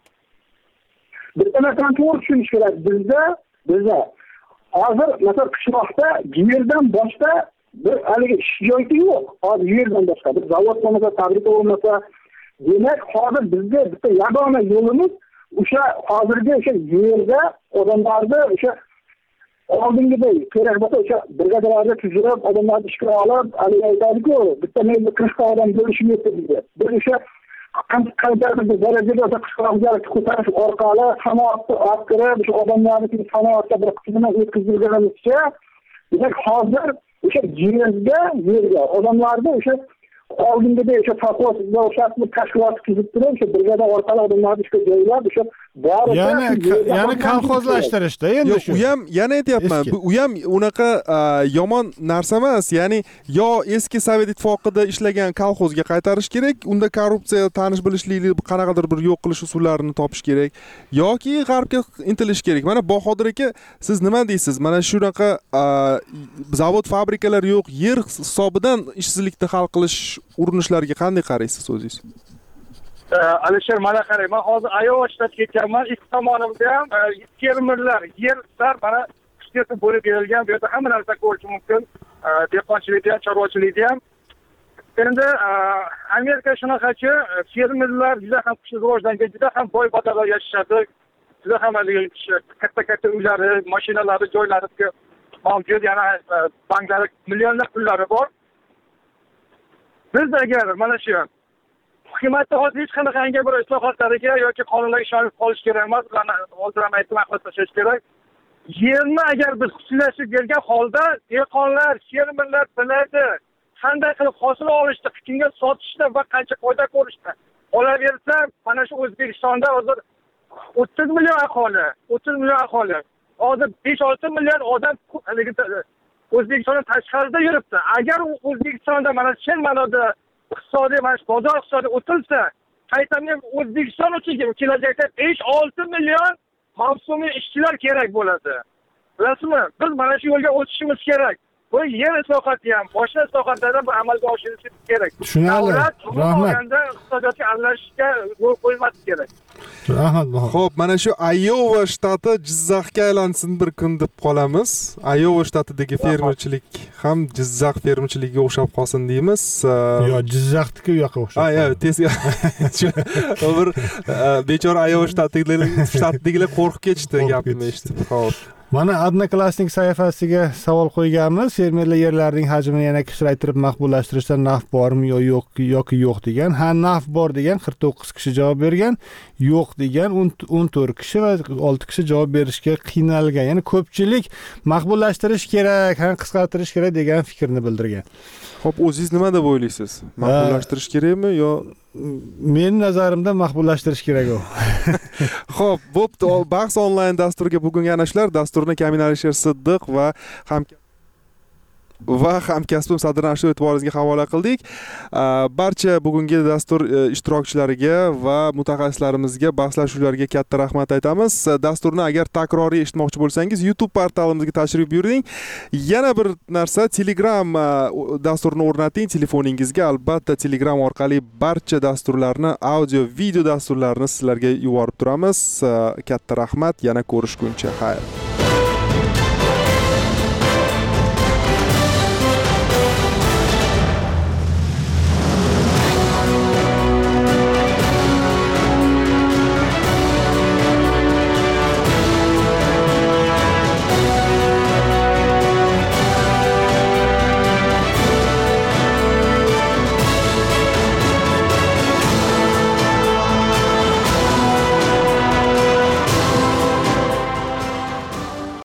Bitta narsani to'g'ri tushunish kerak. Bizda hozir masalan qishloqda yerdan boshqa bir haligi ish joyi yo'q. Hozir yerdan boshqa bir zavod bo'lmasa, fabrika bo'lmasa, demak hozir bizga bitta yagona yo'limiz o'sha hozirgi o'sha yerda odamlarni o'sha oldingidek kerak bo'lsa o'sha brigadalarga tuzilib odamlarni ishga olib haligi aytadiku bitta mayli 40 odam bo'lishi kerak bizga. Biz o'sha qanchalik darajada qishloqchilik ko'tarish orqali sanoatni orttirib o'sha odamlarni sanoatga bir qismini yetkazilganimizcha demak hozir o'sha yerga odamlarni o'sha oldingida o'sha kolxozga o'xshatib tashkilot tuzib turib o'sha brigada orqali odamlarni ishga joylab o'sha bor ya'ni kolxozlashtirishda endi shu. U ham yana aytyapman, u ham unaqa yomon narsa emas. Ya'ni yo eski Sovet ittifoqida ishlagan kolxozga qaytarish kerak, unda korrupsiya, tanish bilishlikni qanaqadir bir yo'q qilish usullarini topish kerak, yoki g'arbga intilish kerak. Mana Bahodir aka, siz nima deysiz? Mana shunaqa zavod, fabrikalar yo'q, yer hisobidan ishsizlikni hal qilish urinishlariga qanday qaraysiz o'zingiz? Alisher, mana qarang, men hozir Iowa shtatiga ketganman. Ikki tomonimda ham fermerlar, yerlar mana ishga bo'lib berilgan. Bu yerda hamma narsa ko'rish mumkin. Dehqonchilikda ham, chorvachilikda ham. Endi Amerika shunaqachi, fermerlar juda ham kuchli rivojlangan, juda ham boy botalar yashashadi. Juda ham katta uylari, mashinalari, joylari mavjud. Yana banklari millionlab pullari bor. Biz agar mana shu hukumatda hozir hech qanaqangi bir islohotlarga yoki qonunlarga ishonib qolish kerak emas, ularni oldindan aytib aql tashlash kerak. Yerni agar biz xususiylashib bergan holda dehqonlar, fermerlar biladi qanday qilib hosil olishni, kimga sotishni va qancha foyda ko'rishni. Olaversa, mana shu O'zbekistonda hozir 30 million aholi. Hozir 5-6 million odam O'zbekistondan tashqarida yuribdi. Agar O'zbekistonda mana chin ma'noda iqtisodiy, mana shu bozor iqtisodi o'tilsa, qaytadan O'zbekiston uchun kelajakda 5-6 million mavsumiy ishchilar kerak bo'ladi. Bilasizmi? Biz mana shu yo'lga o'tishimiz kerak. Bu yer islohoti ham, boshqa islohotlarda bu amalga oshirilishi kerak. Tushunarli. Rahmat. Iqtisodiyotga aralashishga yo'l qo'ymaslik kerak. Rahmat. Xo'p, mana shu Iowa shtati Jizzaxga aylansin bir kun deb qolamiz. Iowa shtatidagi fermerchilik ham Jizzax fermerchiligiga o'xshab qolsin deymiz. Yo, Jizzaxniki u yoqqa o'xshab. Tezga. Bir bechora Iowa shtatidagilar qo'rqib ketishdi gapimni eshitib. Xo'p. Mana Odnoklassnik sahifasiga savol qo'yganmiz. Fermerlar yerlarining hajmini yana kichraytirib maqbullashtirishda naf bormi yoki yo'q degan. Ha, naf bor degan 49 kishi javob bergan, yo'q degan 14 kishi va 6 kishi javob berishga qiynalgan. Ya'ni ko'pchilik maqbullashtirish kerak, qisqartirish kerak degan fikrni bildirgan. Xo'p, o'zingiz nima deb o'ylaysiz? Maqbullashtirish kerakmi yo? Mening nazarimda maqbullashtirish kerak u. Xo'p, bo'pti. Bahs onlayn dasturga bugun yana shular. Dasturni Kamin Alisher Siddiq va hamkasbim Sadir Ashur e'tiboringizga havola qildik. Barcha bugungi dastur ishtirokchilariga va mutaxassislarimizga, bahslashuvlarga katta rahmat aytamiz. Dasturni agar takroriy eshitmoqchi bo'lsangiz, YouTube portalimizga tashrif buyuring. Yana bir narsa, Telegram dasturini o'rnating telefoningizga. Albatta Telegram orqali barcha dasturlarni, audio, video dasturlarini sizlarga yuborib turamiz. Katta rahmat, yana ko'rishguncha. Xayr.